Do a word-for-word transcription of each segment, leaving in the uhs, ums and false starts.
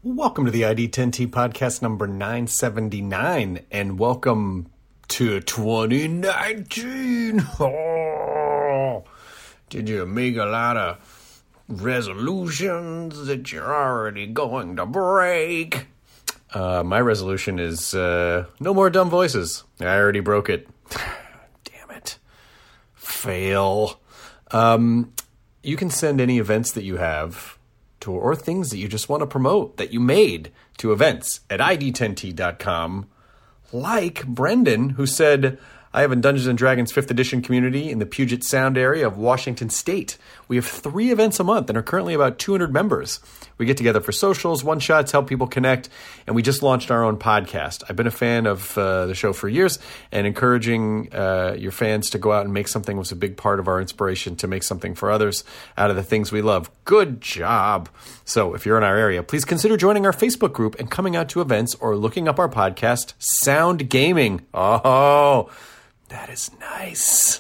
Welcome to the I D ten T podcast number nine seventy-nine, and welcome to twenty nineteen. Oh, did you make a lot of resolutions that you're already going to break? Uh, my resolution is uh, no more dumb voices. I already broke it. Damn it. Fail. Um, you can send any events that you have to, or things that you just want to promote that you made to events at I D ten T dot com. Like Brendan, who said, I have a Dungeons and Dragons fifth edition community in the Puget Sound area of Washington State. We have three events a month and are currently about two hundred members. We get together for socials, one-shots, help people connect, and we just launched our own podcast. I've been a fan of uh, the show for years, and encouraging uh, your fans to go out and make something was a big part of our inspiration to make something for others out of the things we love. Good job. So if you're in our area, please consider joining our Facebook group and coming out to events or looking up our podcast, Sound Gaming. Oh, that is nice.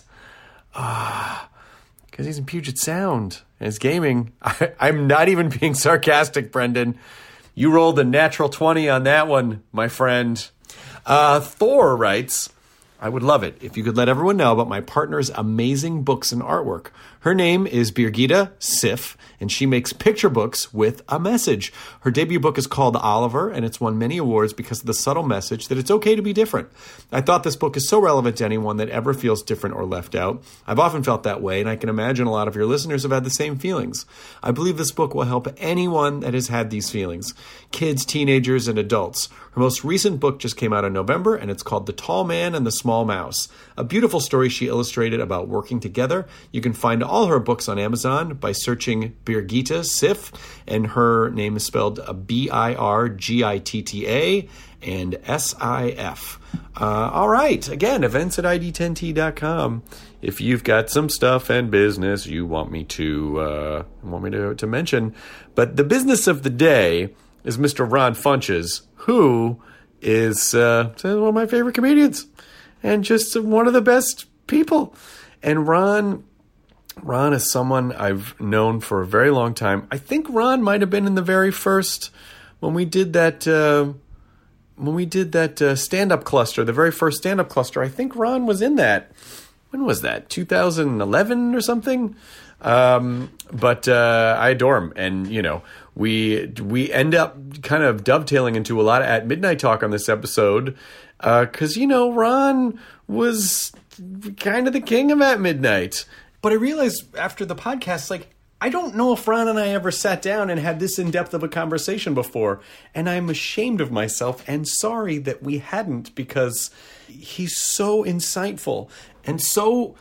Ah, because he's in Puget Sound and he's gaming. I, I'm not even being sarcastic, Brendan. You rolled a natural twenty on that one, my friend. Uh, Thor writes, I would love it if you could let everyone know about my partner's amazing books and artwork. Her name is Birgitta Sif, and she makes picture books with a message. Her debut book is called Oliver, and it's won many awards because of the subtle message that it's okay to be different. I thought this book is so relevant to anyone that ever feels different or left out. I've often felt that way, and I can imagine a lot of your listeners have had the same feelings. I believe this book will help anyone that has had these feelings, kids, teenagers, and adults. Her most recent book just came out in November, and it's called The Tall Man and the Small Mouse, a beautiful story she illustrated about working together. You can find all her books on Amazon by searching Birgitta Sif, and her name is spelled B I R G I T T A and S I F. Uh, all right, again, events at I D ten T dot com. If you've got some stuff and business you want me to uh, want me to, to mention, but the business of the day is Mister Ron Funches, who is uh, one of my favorite comedians and just one of the best people. And Ron, Ron is someone I've known for a very long time. I think Ron might have been in the very first, when we did that, uh, when we did that uh, stand-up cluster, the very first stand-up cluster. I think Ron was in that. When was that? two thousand eleven or something? Um, but uh, I adore him, and you know, we we end up kind of dovetailing into a lot of At Midnight talk on this episode, because uh, you know, Ron was kind of the king of At Midnight. But I realized after the podcast, like, I don't know if Ron and I ever sat down and had this in-depth of a conversation before, and I'm ashamed of myself and sorry that we hadn't, because he's so insightful and so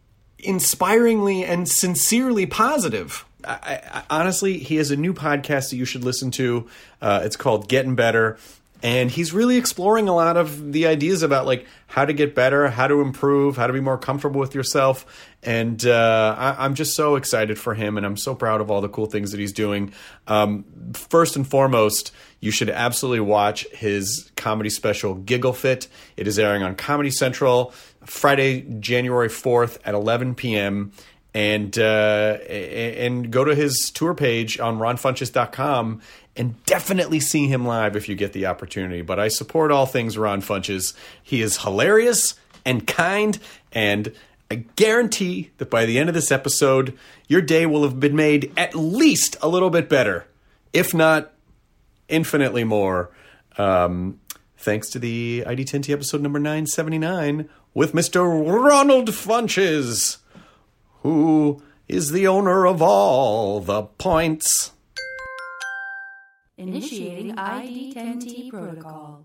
inspiringly and sincerely positive. I, I, honestly, he has a new podcast that you should listen to. Uh, it's called Getting Better. And he's really exploring a lot of the ideas about like how to get better, how to improve, how to be more comfortable with yourself. And uh, I, I'm just so excited for him, and I'm so proud of all the cool things that he's doing. Um, first and foremost, you should absolutely watch his comedy special, Giggle Fit. It is airing on Comedy Central Friday, January fourth at eleven p.m. And uh, and go to his tour page on ron funches dot com and definitely see him live if you get the opportunity. But I support all things Ron Funches. He is hilarious and kind, and I guarantee that by the end of this episode, your day will have been made at least a little bit better, if not infinitely more. Um, thanks to the I D ten T episode number nine seventy-nine with Mister Ronald Funches, who is the owner of all the points. Initiating I D ten T protocol.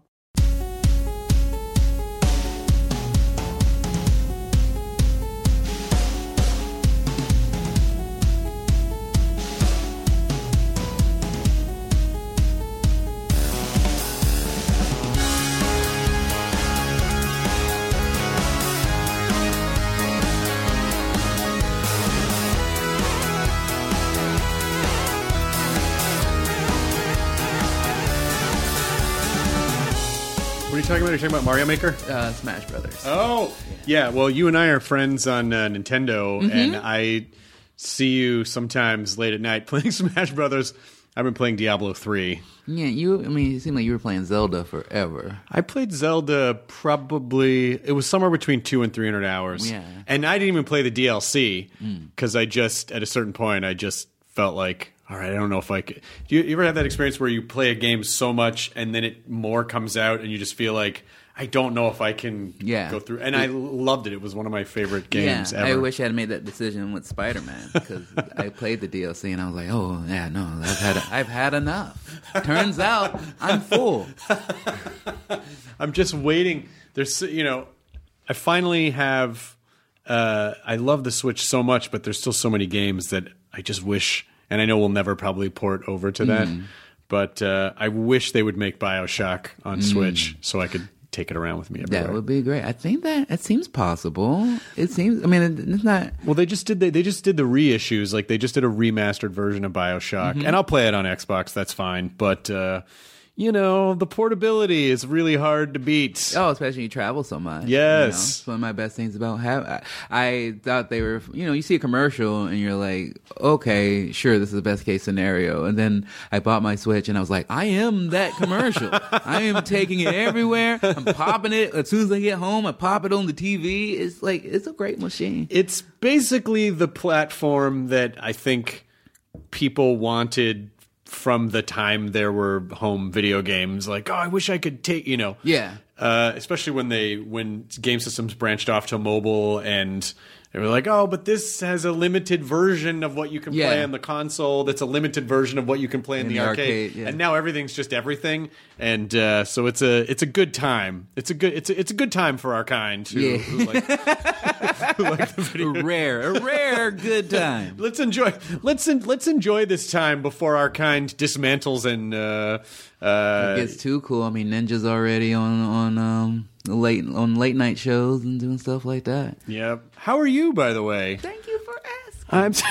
What are you talking about? Are you talking about Mario Maker? Uh, Smash Brothers. Oh, yeah. Well, you and I are friends on uh, Nintendo, mm-hmm. and I see you sometimes late at night playing Smash Brothers. I've been playing Diablo three. Yeah, you. I mean, it seemed like you were playing Zelda forever. I played Zelda probably, it was somewhere between two and three hundred hours. Yeah. And I didn't even play the D L C because mm. I just, at a certain point, I just felt like, all right, I don't know if I could. Do you, you ever have that experience where you play a game so much and then it more comes out and you just feel like, I don't know if I can yeah. go through. And I loved it. It was one of my favorite games yeah, ever. I wish I had made that decision with Spider-Man because I played the D L C and I was like, oh, yeah, no, I've had I've had enough. Turns out I'm full. I'm just waiting. There's, you know, I finally have, uh, I love the Switch so much, but there's still so many games that I just wish, and I know we'll never probably port over to that, mm. but uh, I wish they would make BioShock on mm. Switch so I could take it around with me everywhere. That would be great. I think that it seems possible. It seems. I mean, it, it's not. Well, they just did. The, they just did the reissues. Like they just did a remastered version of BioShock, mm-hmm. and I'll play it on Xbox. That's fine. But uh, you know, the portability is really hard to beat. Oh, especially when you travel so much. Yes, you know? It's one of my best things about have. I, I thought they were. You know, you see a commercial and you're like, okay, sure, this is the best case scenario. And then I bought my Switch and I was like, I am that commercial. I am taking it everywhere. I'm popping it as soon as I get home. I pop it on the T V. It's like it's a great machine. It's basically the platform that I think people wanted from the time there were home video games. Like, oh, I wish I could take, you know. Yeah. Uh, especially when they when game systems branched off to mobile and they were like, oh, but this has a limited version of what you can yeah. play on the console. That's a limited version of what you can play in, in the, the arcade. arcade yeah. And now everything's just everything. And uh, so it's a it's a good time. It's a good it's a, it's a good time for our kind. Who, yeah. who like, who like the video. A rare, a rare good time. let's enjoy let's let's enjoy this time before our kind dismantles and uh, uh, it gets too cool. I mean, Ninja's already on on um. late on late night shows and doing stuff like that. Yep. How are you, by the way? Thank you for asking. I'm t-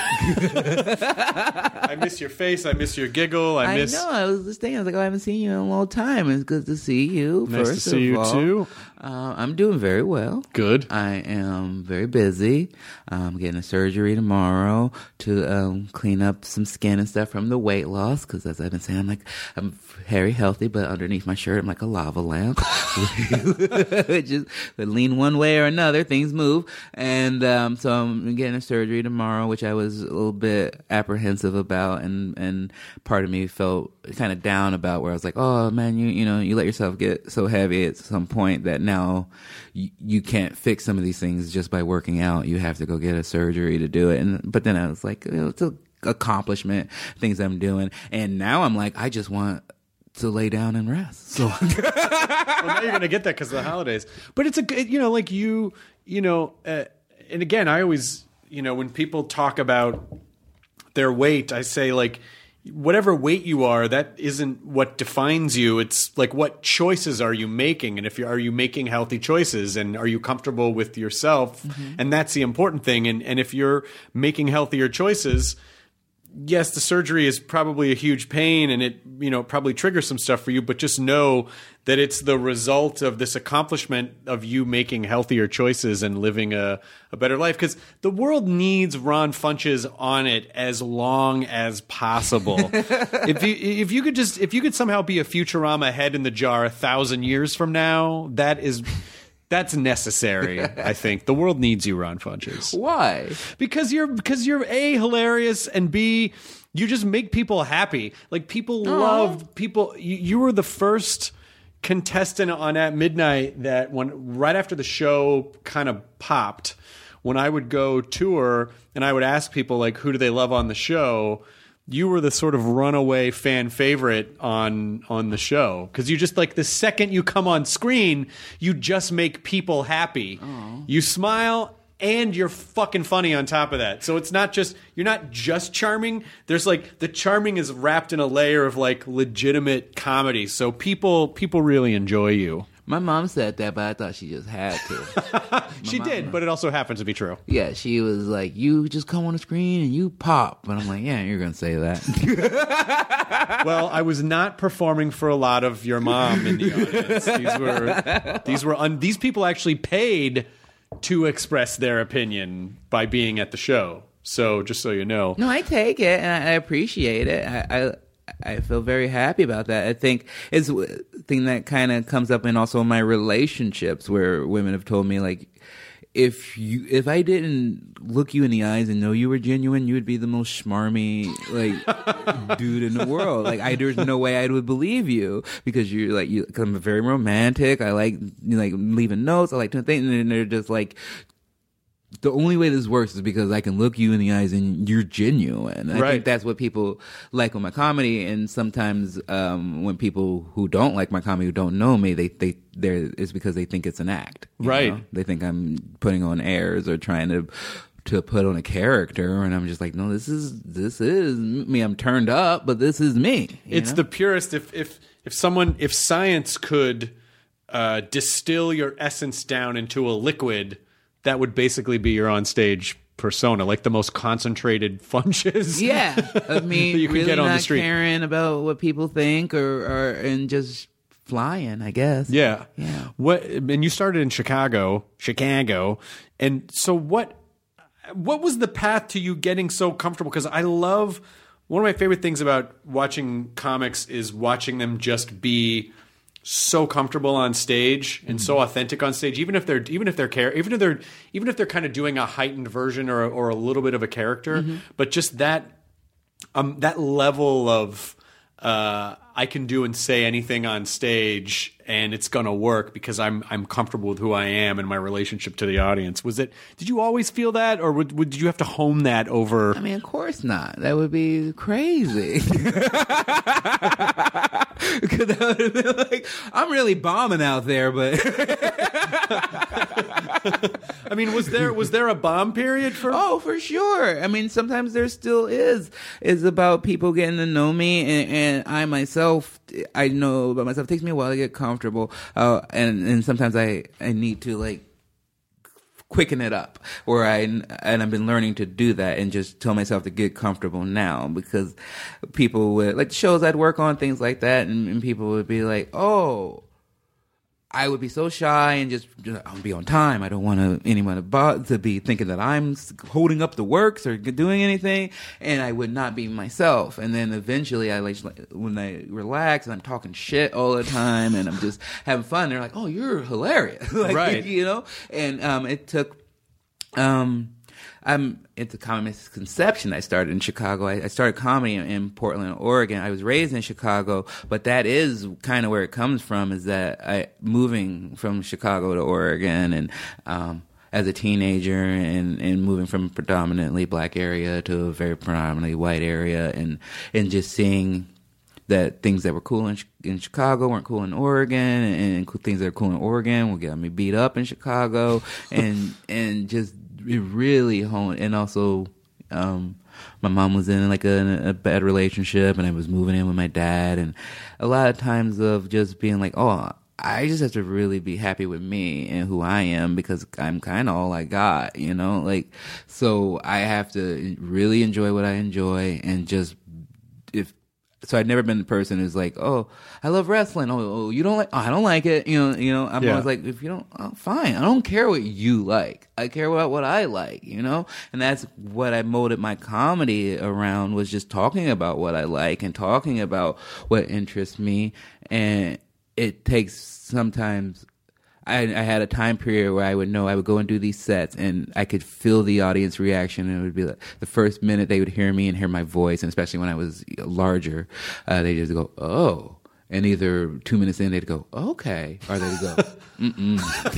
I miss your face. I miss your giggle. I miss. I know. I was just thinking. I was like, oh, I haven't seen you in a long time. It's good to see you. Nice first to see of you all. too. Uh, I'm doing very well. Good. I am very busy. I'm getting a surgery tomorrow to um, clean up some skin and stuff from the weight loss. Because as I've been saying, I'm like I'm very healthy, but underneath my shirt, I'm like a lava lamp. Just lean one way or another, things move. And um, so I'm getting a surgery tomorrow, which I was a little bit apprehensive about, and and part of me felt kind of down about, where I was like, oh man, you you know you let yourself get so heavy at some point that now you, you can't fix some of these things just by working out. You have to go get a surgery to do it. And but then I was like, you know, it's an accomplishment, things I'm doing, and now I'm like, I just want to lay down and rest. So well, now you're gonna get that because of the holidays. But it's a you know like you you know uh, and again, I always you know when people talk about their weight, I say like, whatever weight you are, that isn't what defines you. It's like, what choices are you making? And if you are you making healthy choices, and are you comfortable with yourself? Mm-hmm. And that's the important thing. And and if you're making healthier choices, yes, the surgery is probably a huge pain, and it, you know, probably triggers some stuff for you, but just know that it's the result of this accomplishment of you making healthier choices and living a, a better life. Because the world needs Ron Funches on it as long as possible. if you if you could just if you could somehow be a Futurama head in the jar a thousand years from now, that is. That's necessary, I think. The world needs you, Ron Funches. Why? Because you're because you're A, hilarious, and B, you just make people happy. Like, people Aww. love people. You, you were the first contestant on At Midnight that when right after the show kind of popped, when I would go tour and I would ask people, like, who do they love on the show? You were the sort of runaway fan favorite on on the show, because you just, like, the second you come on screen, you just make people happy. Aww. You smile and you're fucking funny on top of that. So it's not just you're not just charming. There's like the charming is wrapped in a layer of like legitimate comedy. So people people really enjoy you. My mom said that, but I thought she just had to. She mom, did, but it also happens to be true. Yeah, she was like, you just come on the screen and you pop. And I'm like, yeah, you're going to say that. Well, I was not performing for a lot of your mom in the audience. These were, these were un- these people actually paid to express their opinion by being at the show. So just so you know. No, I take it and I appreciate it. I, I I feel very happy about that. I think it's a thing that kind of comes up in also my relationships where women have told me, like, if you if I didn't look you in the eyes and know you were genuine, you would be the most schmarmy like dude in the world. Like I there's no way I would believe you because you're like you. Cause I'm very romantic. I like you like leaving notes. I like doing things, and they're just like. The only way this works is because I can look you in the eyes and you're genuine. I right. think that's what people like with my comedy. And sometimes um, when people who don't like my comedy, who don't know me, they they they're it's because they think it's an act. Right. know? They think I'm putting on airs or trying to to put on a character, and I'm just like, no, this is this is me. I'm turned up, but this is me. It's know? the purest. If if if someone if science could uh, distill your essence down into a liquid. That would basically be your on-stage persona, like the most concentrated funches. Yeah, I mean, that you can really get on not the street. caring about what people think, or, or and just flying, I guess. Yeah, yeah. What? And you started in Chicago, Chicago, and so what? What was the path to you getting so comfortable? Because I love one of my favorite things about watching comics is watching them just be. So comfortable on stage and mm-hmm. so authentic on stage, even if they're even if they're care even if they're even if they're kind of doing a heightened version or or a little bit of a character, mm-hmm. but just that um that level of uh, I can do and say anything on stage and it's gonna work because I'm I'm comfortable with who I am and my relationship to the audience. Was it? Did you always feel that, or would, would did you have to hone that over? I mean, of course not. That would be crazy. Because that would have been like, I'm really bombing out there, but I mean, was there was there a bomb period for? Oh, for sure. I mean, sometimes there still is. It's about people getting to know me, and, and I myself, I know about myself. It takes me a while to get comfortable, uh, and and sometimes I I need to like. quicken it up, or I and I've been learning to do that and just tell myself to get comfortable now, because people would like the shows I'd work on, things like that, and, and people would be like, oh, I would be so shy and just I'll be on time. I don't want to, anyone to, to be thinking that I'm holding up the works or doing anything, and I would not be myself. And then eventually, I like when I relax and I'm talking shit all the time and I'm just having fun. They're like, "Oh, you're hilarious!" like, right? You know. And um, it took. Um, I'm it's a common misconception. I started in Chicago. I, I started comedy in, in Portland, Oregon. I was raised in Chicago, but that is kind of where it comes from. Is that I moving from Chicago to Oregon, and um, as a teenager, and, and moving from a predominantly black area to a very predominantly white area, and and just seeing that things that were cool in, in Chicago weren't cool in Oregon, and, and things that are cool in Oregon will get me beat up in Chicago, and and just. It really honed, and also, um, my mom was in like a, a bad relationship, and I was moving in with my dad, and a lot of times of just being like, oh, I just have to really be happy with me and who I am, because I'm kind of all I got, you know, like, so I have to really enjoy what I enjoy, and just if. So I'd never been the person who's like, oh, I love wrestling. Oh, oh you don't like? Oh, I don't like it. You know, you know. I'm yeah. always like, if you don't, oh, fine. I don't care what you like. I care about what I like. You know, and that's what I molded my comedy around, was just talking about what I like and talking about what interests me. And it takes sometimes. I, I had a time period where I would know I would go and do these sets, and I could feel the audience reaction, and it would be like the first minute they would hear me and hear my voice, and especially when I was larger, uh, they just go, oh. And either two minutes in, they'd go, okay. Or they'd go, mm-mm.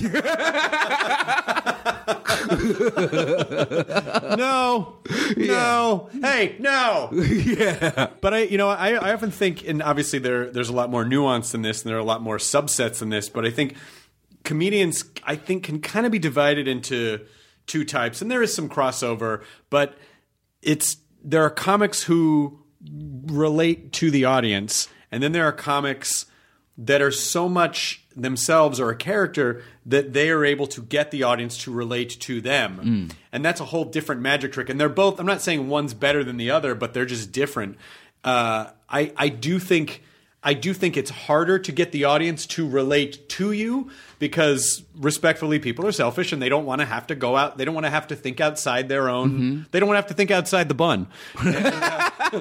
no, no, yeah. Hey, no. Yeah. But I, you know, I, I often think, and obviously there, there's a lot more nuance than this, and there are a lot more subsets than this, but I think comedians, I think, can kind of be divided into two types, and there is some crossover, but it's there are comics who relate to the audience, and then there are comics that are so much themselves or a character that they are able to get the audience to relate to them. Mm. And that's a whole different magic trick. And they're both, I'm not saying one's better than the other, but they're just different. Uh, I, I do think... I do think it's harder to get the audience to relate to you, because respectfully, people are selfish and they don't want to have to go out. They don't want to have to think outside their own. Mm-hmm. They don't want to have to think outside the bun.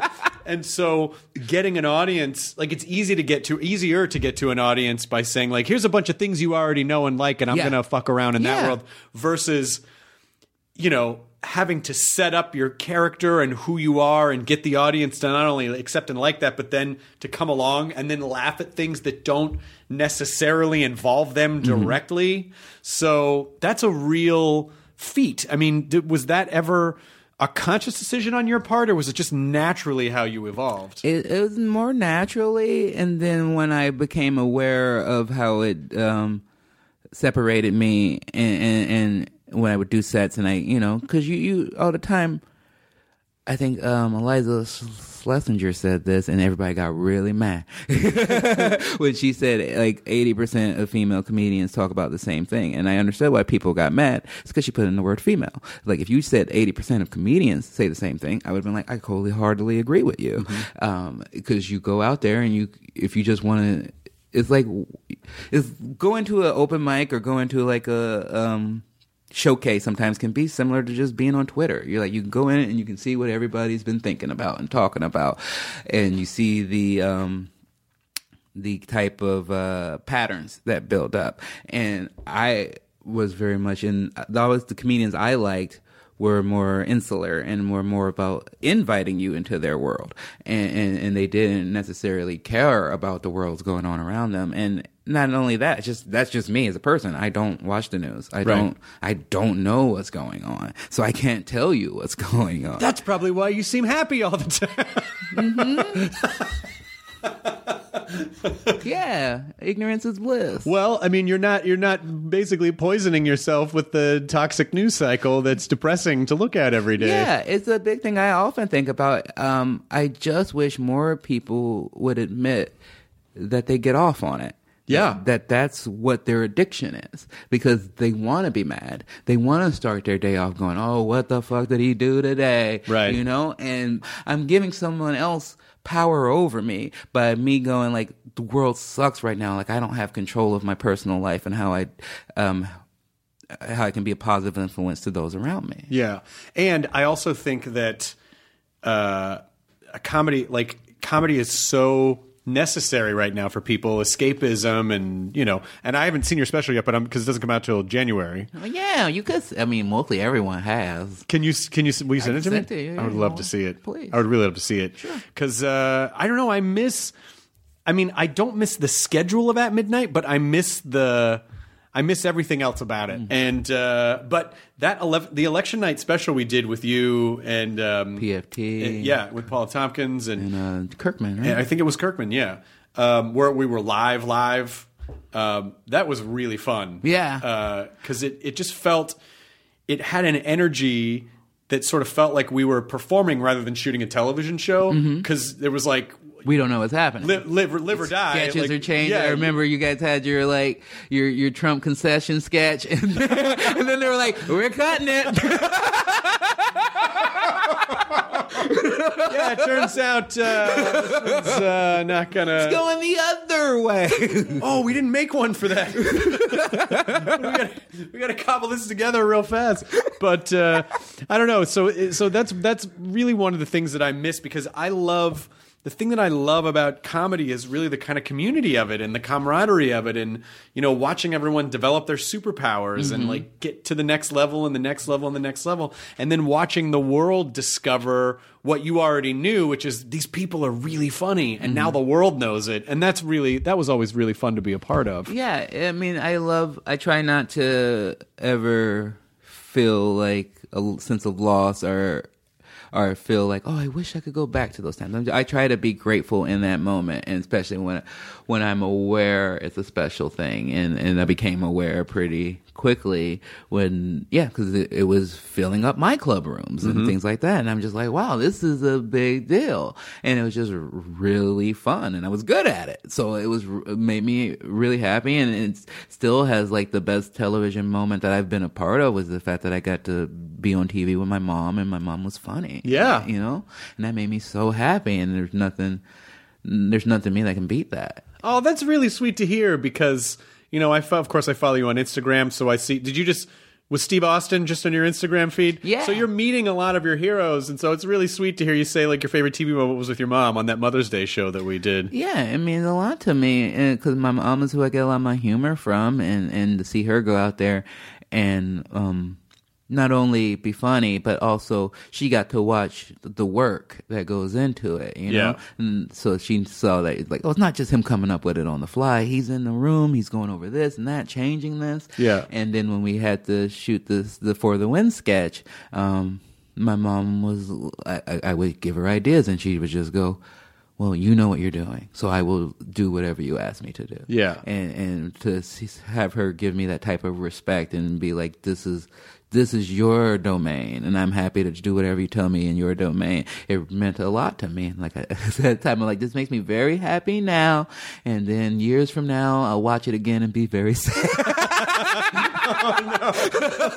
And so getting an audience, like it's easy to get to, easier to get to an audience by saying like, here's a bunch of things you already know and like, and I'm Yeah. going to fuck around in that Yeah. world versus, you know, having to set up your character and who you are and get the audience to not only accept and like that, but then to come along and then laugh at things that don't necessarily involve them directly. Mm-hmm. So that's a real feat. I mean, did, was that ever a conscious decision on your part, or was it just naturally how you evolved? It, it was more naturally, and then when I became aware of how it um, separated me, and, and, and when I would do sets, and I, you know, because you, you all the time, I think um, Eliza Schlesinger said this, and everybody got really mad when she said like eighty percent of female comedians talk about the same thing. And I understood why people got mad. It's because she put in the word female. Like if you said eighty percent of comedians say the same thing, I would have been like, I totally heartily agree with you. Mm-hmm. Um, because you go out there and you, if you just want to, it's like, it's go into an open mic or go into like a, um, showcase sometimes can be similar to just being on Twitter. You're like, you can go in and you can see what everybody's been thinking about and talking about, and you see the um the type of uh patterns that build up. And I was very much in, that was the comedians I liked were more insular and were more about inviting you into their world, and, and and they didn't necessarily care about the world's going on around them. And not only that, it's just that's just me as a person. I don't watch the news. I Right. don't I don't know what's going on, so I can't tell you what's going on. That's probably why you seem happy all the time. Mm-hmm. Yeah, ignorance is bliss. Well, I mean, you're not you're not basically poisoning yourself with the toxic news cycle that's depressing to look at every day. Yeah, it's a big thing I often think about. Um, I just wish more people would admit that they get off on it. Yeah. That, that that's what their addiction is, because they want to be mad. They want to start their day off going, oh, what the fuck did he do today? Right. You know, and I'm giving someone else power over me by me going like, the world sucks right now. Like I don't have control of my personal life and how I, um, how I can be a positive influence to those around me. Yeah. And I also think that uh, a comedy, like comedy is so necessary right now for people, escapism, and, you know, and I haven't seen your special yet, but I'm, because it doesn't come out till January. Well, yeah, you could, I mean, mostly everyone has. Can you, can you, will you send I it to can me? send it to you, I would you love know. to see it. Please. I would really love to see it. Sure. Because, uh, I don't know, I miss, I mean, I don't miss the schedule of At Midnight, but I miss the, I miss everything else about it. Mm-hmm. And, uh, but that, ele- the election night special we did with you and, um, P F T. and- yeah, with Paula Tompkins and, And uh, Kirkman, right? and I think it was Kirkman, yeah. Um, where we were live, live. Um, that was really fun. Yeah. Because it, it just felt, it had an energy that sort of felt like we were performing rather than shooting a television show. Because Mm-hmm. there was like, We don't know what's happening. live, live, or- live or die. Sketches like, are changing. yeah. I remember you guys had your like your your Trump concession sketch, and then, and then they were like, "We're cutting it." Yeah, it turns out uh, this one's uh, not gonna. Going the other way. Oh, we didn't make one for that. we gotta we gotta cobble this together real fast. But uh, I don't know. So so that's that's really one of the things that I miss, because I love. The thing that I love about comedy is really the kind of community of it and the camaraderie of it, and, you know, watching everyone develop their superpowers mm-hmm. and like get to the next level and the next level and the next level, and then watching the world discover what you already knew, which is these people are really funny, and mm-hmm. now the world knows it. And that's really, that was always really fun to be a part of. Yeah, I mean, I love, I try not to ever feel like a sense of loss or or feel like, oh, I wish I could go back to those times. I try to be grateful in that moment, and especially when when I'm aware it's a special thing. And, and I became aware pretty quickly when, yeah, because it, it was filling up my club rooms and mm-hmm. things like that. And I'm just like, wow, this is a big deal. And it was just really fun, and I was good at it. So it was it made me really happy, and it still has like the best television moment that I've been a part of was the fact that I got to be on T V with my mom, and my mom was funny. Yeah. You know? And that made me so happy, and there's nothing there's nothing to me that can beat that. Oh, that's really sweet to hear, because, you know, I of course I follow you on Instagram, so I see. Did you just with Steve Austin just on your Instagram feed. Yeah. So you're meeting a lot of your heroes, and so it's really sweet to hear you say like your favorite T V moment was with your mom on that Mother's Day show that we did. Yeah, it means a lot to me because my mom is who I get a lot of my humor from, and, and to see her go out there and um, not only be funny, but also she got to watch the work that goes into it, you know? Yeah. And so she saw that, it's like, oh, it's not just him coming up with it on the fly. He's in the room, he's going over this and that, changing this. Yeah. And then when we had to shoot this, the For the Win sketch, um, my mom was, I, I, I would give her ideas and she would just go, well, you know what you're doing, so I will do whatever you ask me to do. Yeah. And and to see, have her give me that type of respect and be like, this is this is your domain, and I'm happy to do whatever you tell me in your domain. It meant a lot to me. Like I said, time I'm like, this makes me very happy now, and then years from now, I'll watch it again and be very sad. Oh,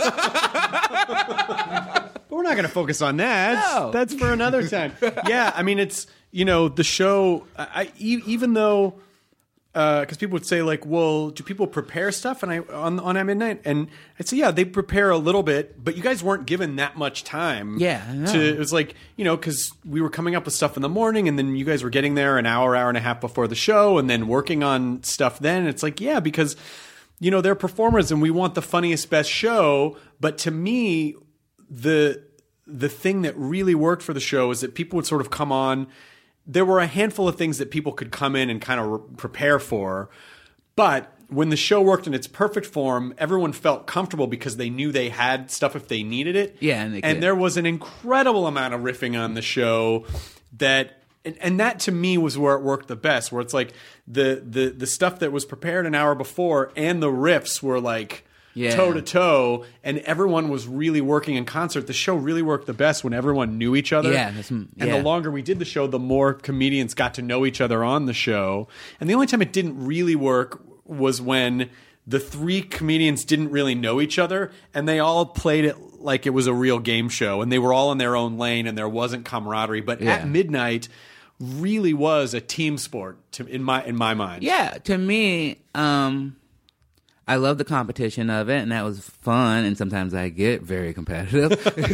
no. But we're not going to focus on that. No. That's for another time. Yeah, I mean, it's, you know, the show, I, I e- even though, because uh, people would say, like, well, do people prepare stuff and I on, on At Midnight? And I'd say, yeah, they prepare a little bit, but you guys weren't given that much time. Yeah, I know. To, it was like, you know, because we were coming up with stuff in the morning, and then you guys were getting there an hour, hour and a half before the show, and then working on stuff then. It's like, yeah, because, you know, they're performers, and we want the funniest, best show. But to me, the the thing that really worked for the show is that people would sort of come on. There were a handful of things that people could come in and kind of re- prepare for. But when the show worked in its perfect form, everyone felt comfortable because they knew they had stuff if they needed it. Yeah, and, they and could. there was an incredible amount of riffing on the show that and, and that to me was where it worked the best, where it's like the the the stuff that was prepared an hour before and the riffs were like Yeah. toe to toe, and everyone was really working in concert. The show really worked the best when everyone knew each other. Yeah, that's- And yeah. the longer we did the show, the more comedians got to know each other on the show. And the only time it didn't really work was when the three comedians didn't really know each other, and they all played it like it was a real game show, and they were all in their own lane, and there wasn't camaraderie. But Yeah. At Midnight really was a team sport to, in my in my mind. Yeah, to me, um, I love the competition of it, and that was fun. And sometimes I get very competitive,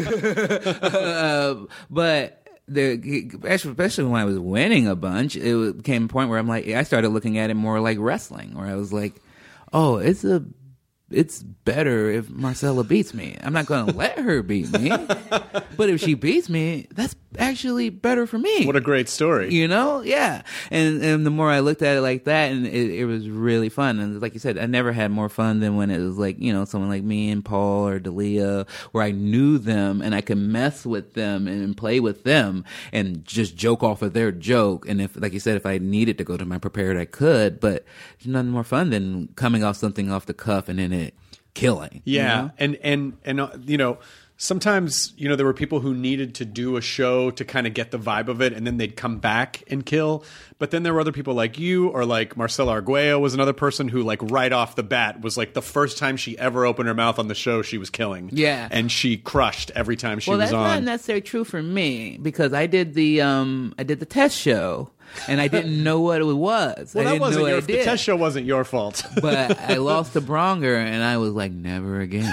uh, but the especially when I was winning a bunch, it became a point where I'm like, I started looking at it more like wrestling, where I was like, oh, it's a. It's better if Marcella beats me. I'm not going to let her beat me. But if she beats me, that's actually better for me. What a great story. You know? Yeah. And and the more I looked at it like that, and it, it was really fun. And like you said, I never had more fun than when it was like, you know, someone like me and Paul or Dalia, where I knew them and I could mess with them and play with them and just joke off of their joke. And if, like you said, if I needed to go to my prepared, I could. But there's nothing more fun than coming off something off the cuff and then it killing. Yeah, you know? and and and uh, you know, sometimes you know there were people who needed to do a show to kind of get the vibe of it, and then they'd come back and kill. But then there were other people like you, or like Marcela Arguello was another person who, like, right off the bat was like the first time she ever opened her mouth on the show, she was killing. Yeah, and she crushed every time she well, was that's on. not necessarily true for me because I did the um I did the test show. And I didn't know what it was. Well, I that didn't wasn't know your what I the did. test show wasn't your fault. But I lost to Bronger, and I was like, never again.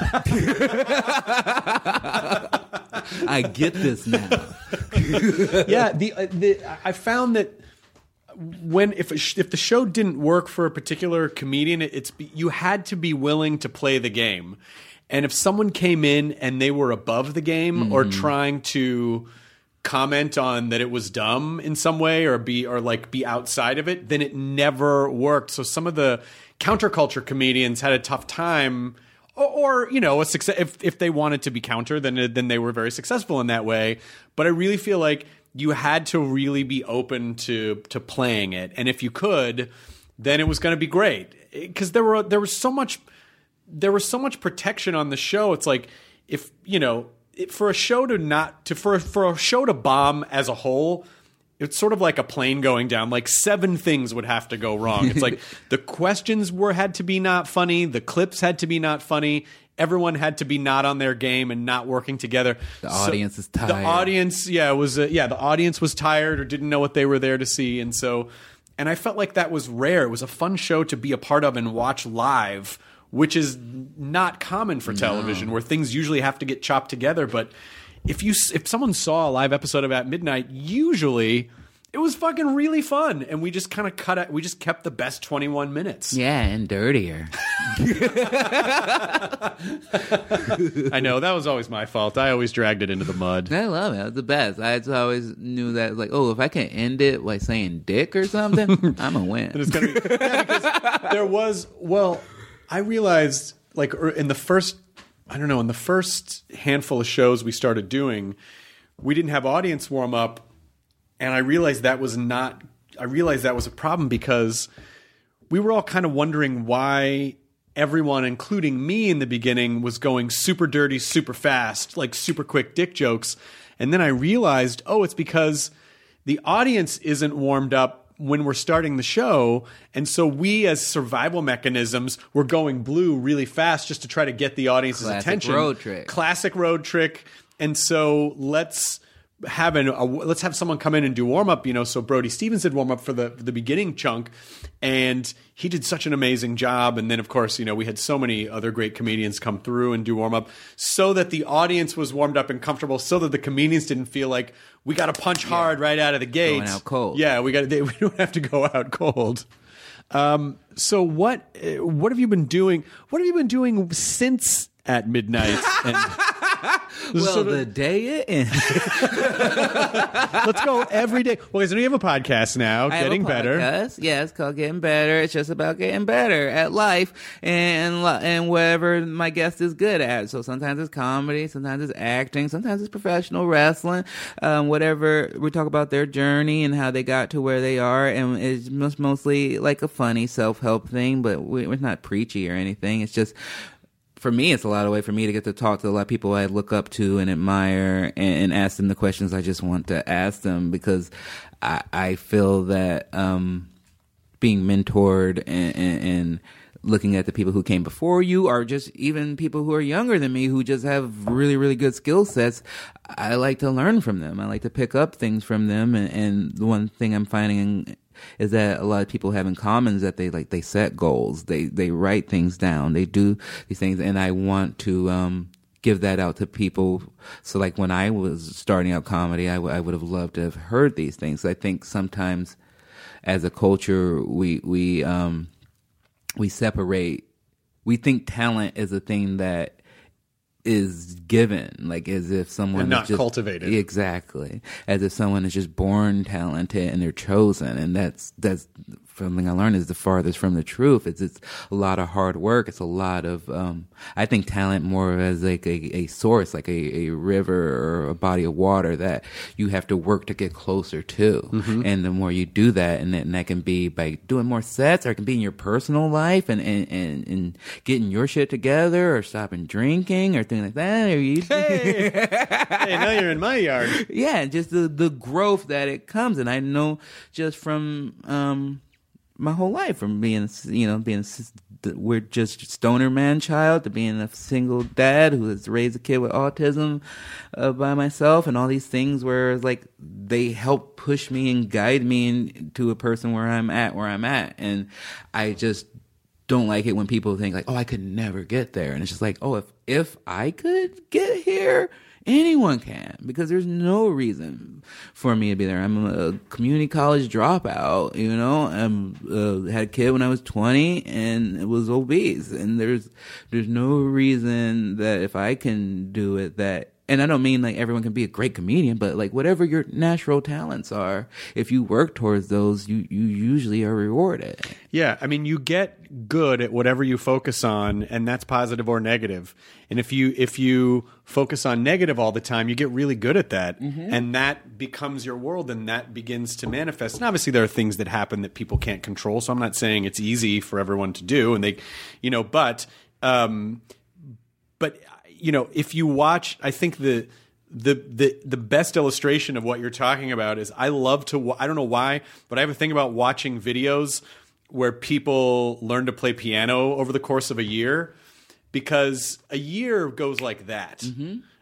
I get this now. Yeah, the uh, the I found that when if a sh- if the show didn't work for a particular comedian, it, it's you had to be willing to play the game. And if someone came in and they were above the game mm-hmm. or trying to comment on that it was dumb in some way or be or like be outside of it, then it never worked. So some of the counterculture comedians had a tough time, or, or you know, a success if if they wanted to be counter, then then they were very successful in that way. But I really feel like you had to really be open to to playing it, and if you could, then it was going to be great because there were there was so much there was so much protection on the show. It's like if you know. It, for a show to not to for for a show to bomb as a whole, it's sort of like a plane going down. Like seven things would have to go wrong. It's like the questions were had to be not funny, the clips had to be not funny, everyone had to be not on their game and not working together. The so audience is tired. The audience, yeah, was uh, yeah, the audience was tired or didn't know what they were there to see, and so and I felt like that was rare. It was a fun show to be a part of and watch live, which is not common for television, No. where things usually have to get chopped together. But if you if someone saw a live episode of At Midnight, usually it was fucking really fun, and we just kind of cut it. We just kept the best twenty-one minutes. Yeah, and dirtier. I know that was always my fault. I always dragged it into the mud. I love it. It was the best. I just always knew that, like, oh, if I can end it by saying dick or something, I'm a win. It's gonna be, yeah, because there was, well, I realized, like, er, in the first, I don't know, in the first handful of shows we started doing, we didn't have audience warm up, and I realized that was not, I realized that was a problem because we were all kind of wondering why everyone, including me in the beginning, was going super dirty, super fast, like super quick dick jokes. And then I realized, oh, it's because the audience isn't warmed up when we're starting the show. And so we, as survival mechanisms, were going blue really fast just to try to get the audience's Classic attention. road trick. Classic road trick. And so let's have an, a, let's have someone come in and do warm up, you know. So Brody Stevens did warm up for the for the beginning chunk, and he did such an amazing job. And then, of course, you know, we had so many other great comedians come through and do warm up, so that the audience was warmed up and comfortable, so that the comedians didn't feel like we got to punch hard right out of the gate, Going out cold. Yeah, we got we don't have to go out cold. Um, so what uh, what have you been doing? What have you been doing since At Midnight? And Well, sort of- the day it ends. let's go every day. Well, guys, I know you have a podcast now, I have Getting a Better. podcast. Yeah, it's called Getting Better. It's just about getting better at life and li- and whatever my guest is good at. So sometimes it's comedy, sometimes it's acting, sometimes it's professional wrestling. Um, whatever, we talk about their journey and how they got to where they are, and it's most, mostly like a funny self-help thing, but we, we're not preachy or anything. It's just, for me, it's a lot of way for me to get to talk to a lot of people I look up to and admire, and, and ask them the questions I just want to ask them, because I, I feel that um, being mentored and, and, and looking at the people who came before you, or just even people who are younger than me who just have really, really good skill sets, I like to learn from them. I like to pick up things from them. And, and the one thing I'm finding is that a lot of people have in common is that they like they set goals, they they write things down, they do these things, and I want to um, give that out to people. So, like when I was starting out comedy, I, w- I would have loved to have heard these things. I think sometimes, as a culture, we we um, we separate. We think talent is a thing that is given, like as if someone And not is just, cultivated. Exactly, as if someone is just born talented and they're chosen, and that's that's something I learned is the farthest from the truth. It's it's a lot of hard work. It's a lot of um, I think talent more as like a, a source, like a, a river or a body of water that you have to work to get closer to. Mm-hmm. And the more you do that, and that, and that can be by doing more sets, or it can be in your personal life and and, and, and getting your shit together, or stopping drinking, or things like that. Or you, Hey, hey, now you're in my yard. yeah, just the the growth that it comes, and I know just from um my whole life, from being, you know, being we're just stoner man child to being a single dad who has raised a kid with autism uh, by myself, and all these things where it's like they help push me and guide me into a person where I'm at, where I'm at, and I just don't like it when people think like, oh, I could never get there, and it's just like, oh, if if I could get here, anyone can, because there's no reason for me to be there. I'm a community college dropout, you know. I'm uh, had a kid when I was twenty and it was obese, and there's there's no reason that if I can do it, that. And I don't mean like everyone can be a great comedian, but like whatever your natural talents are, if you work towards those, you, you usually are rewarded. Yeah, I mean, you get good at whatever you focus on, and that's positive or negative. And if you if you focus on negative all the time, you get really good at that, mm-hmm. and that becomes your world, and that begins to manifest. And obviously, there are things that happen that people can't control. So I'm not saying it's easy for everyone to do, and they, you know, but, um, but. You know, if you watch, I think the the the the best illustration of what you're talking about is I love to. I don't know why, but I have a thing about watching videos where people learn to play piano over the course of a year, because a year goes like that. Mm-hmm.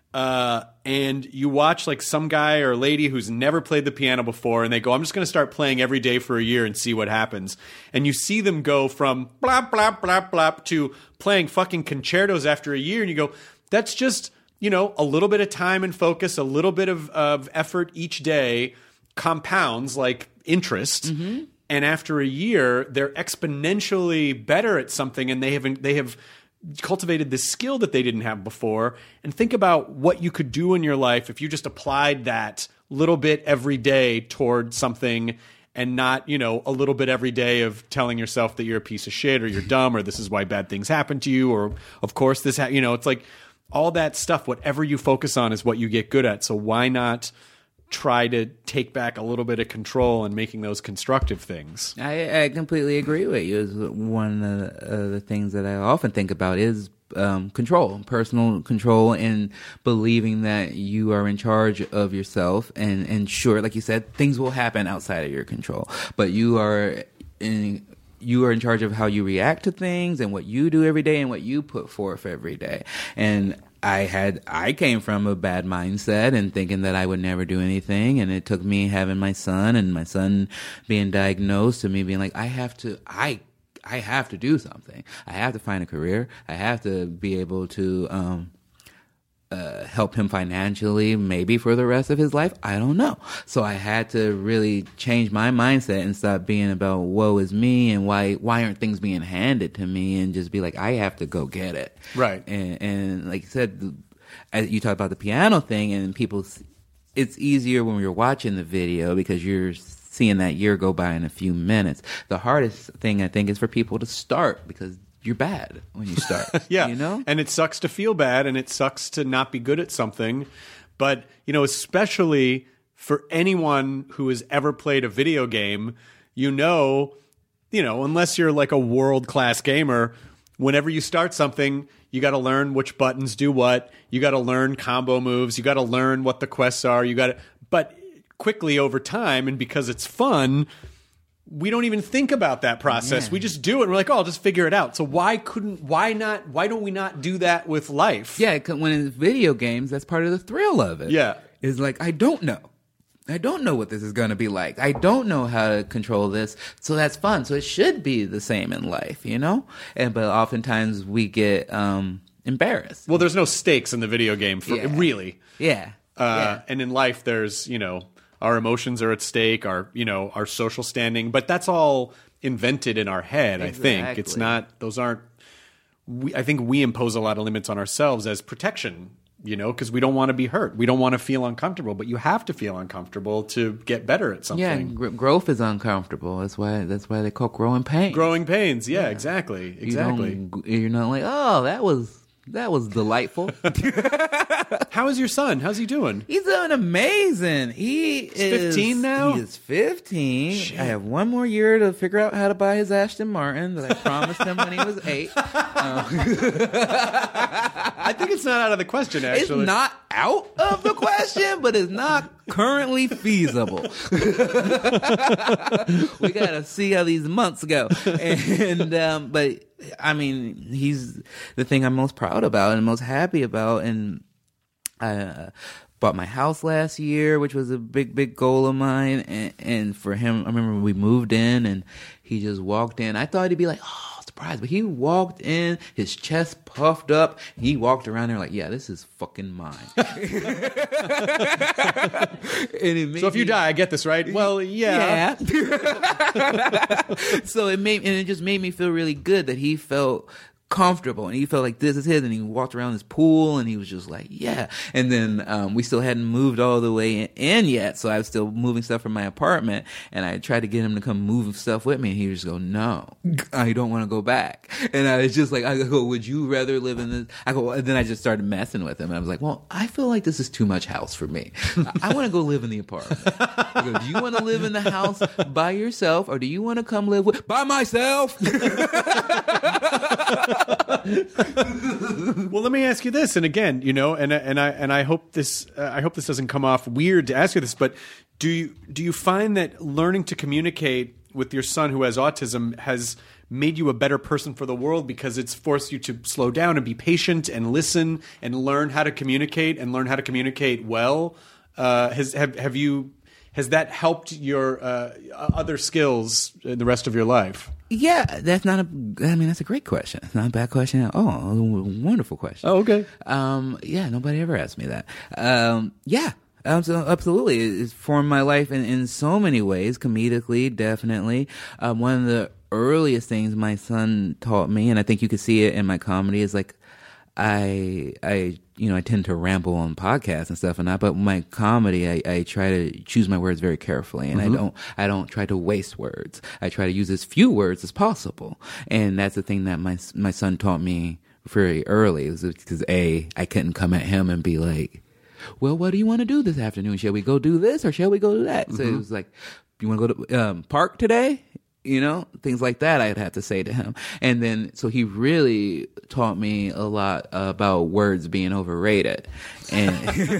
uh, and you watch like some guy or lady who's never played the piano before, and they go, I'm just going to start playing every day for a year and see what happens. And you see them go from blah, blah, blah, blah to playing fucking concertos after a year, and you go, that's just, you know, a little bit of time and focus, a little bit of, of effort each day compounds like interest. Mm-hmm. And after a year, they're exponentially better at something, and they have they have cultivated this skill that they didn't have before. And think about what you could do in your life if you just applied that little bit every day toward something, and not, you know, a little bit every day of telling yourself that you're a piece of shit or you're dumb or this is why bad things happen to you, or of course this, ha-, you know, it's like all that stuff. Whatever you focus on is what you get good at. So why not try to take back a little bit of control and making those constructive things? I, I completely agree with you. Is one of the, uh, the things that I often think about is um, control, personal control, and believing that you are in charge of yourself. And, and sure, like you said, things will happen outside of your control, but you are in you are in charge of how you react to things and what you do every day and what you put forth every day. And I had, I came from a bad mindset and thinking that I would never do anything. And it took me having my son and my son being diagnosed to me being like, I have to, I, I have to do something. I have to find a career. I have to be able to, um, Uh, help him financially, maybe for the rest of his life. I don't know. So I had to really change my mindset and stop being about woe is me and why why aren't things being handed to me, and just be like, I have to go get it. Right. And, and like you said, as you talked about the piano thing, and people, it's easier when you're watching the video because you're seeing that year go by in a few minutes. The hardest thing, I think, is for people to start, because you're bad when you start. Yeah. You know? And it sucks to feel bad, and it sucks to not be good at something. But, you know, especially for anyone who has ever played a video game, you know, you know, unless you're like a world-class gamer, whenever you start something, you got to learn which buttons do what. You got to learn combo moves. You got to learn what the quests are. You got to, but quickly over time, and because it's fun, we don't even think about that process. Yeah. We just do it. And we're like, oh, I'll just figure it out. So why couldn't, why not, why don't we not do that with life? Yeah, 'cause when it's video games, that's part of the thrill of it. Yeah. It's like, I don't know. I don't know what this is going to be like. I don't know how to control this. So that's fun. So it should be the same in life, you know? And but oftentimes we get um, embarrassed. Well, there's no stakes in the video game, for Yeah. really. Yeah. Uh, yeah. And in life, there's, you know, our emotions are at stake, our, you know, our social standing, but that's all invented in our head. Exactly. I think it's not, those aren't, we, I think we impose a lot of limits on ourselves as protection, you know, because we don't want to be hurt. We don't want to feel uncomfortable, but you have to feel uncomfortable to get better at something. Yeah, gr- growth is uncomfortable. That's why That's why they call growing pains. Growing pains. Yeah, yeah. exactly. Exactly. You don't, you're not like, oh, that was, that was delightful. How is your son? How's he doing? He's doing amazing. He He's is fifteen now? He is fifteen. Shit. I have one more year to figure out how to buy his Aston Martin that I promised him when he was eight. Um, I think it's not out of the question, actually. It's not out of the question, but it's not currently feasible. We gotta see how these months go. And um, but I mean, he's the thing I'm most proud about and most happy about. And I uh, bought my house last year, which was a big, big goal of mine. And, and for him, I remember we moved in and he just walked in. I thought he'd be like, oh, surprised. But he walked in, his chest puffed up. He walked around there like, yeah, this is fucking mine. And it made So if you me- die, I get this, right? Well, yeah. yeah. So it made, and it just made me feel really good that he felt comfortable and he felt like this is his, and he walked around this pool and he was just like, yeah. And then um, we still hadn't moved all the way in yet, so I was still moving stuff from my apartment, and I tried to get him to come move stuff with me, and he would just go, no, I don't want to go back. And I was just like, I go, would you rather live in this? I go, and then I just started messing with him, and I was like, well, I feel like this is too much house for me. I, I want to go live in the apartment. I go, do you want to live in the house by yourself, or do you want to come live with by myself? Well, let me ask you this, and again, you know, and and I and I hope this uh, I hope this doesn't come off weird to ask you this, but do you do you find that learning to communicate with your son who has autism has made you a better person for the world because it's forced you to slow down and be patient and listen and learn how to communicate and learn how to communicate well. Uh, has have have you has that helped your uh, other skills in the rest of your life? Yeah, that's not a. I mean, that's a great question. It's not a bad question at all. A wonderful question. Oh, okay. Um, yeah, nobody ever asked me that. Um, yeah, absolutely. It's formed my life in, in so many ways, comedically, definitely. Um, one of the earliest things my son taught me, and I think you could see it in my comedy, is like, I, I, you know, I tend to ramble on podcasts and stuff and that, but my comedy, I, I try to choose my words very carefully, and mm-hmm. I don't, I don't try to waste words. I try to use as few words as possible, and that's the thing that my my son taught me very early. It was because a, I couldn't come at him and be like, well, what do you want to do this afternoon? Shall we go do this or shall we go do that? Mm-hmm. So it was like, you want to go to um, park today? You know, things like that I'd have to say to him. And then, so he really taught me a lot about words being overrated. And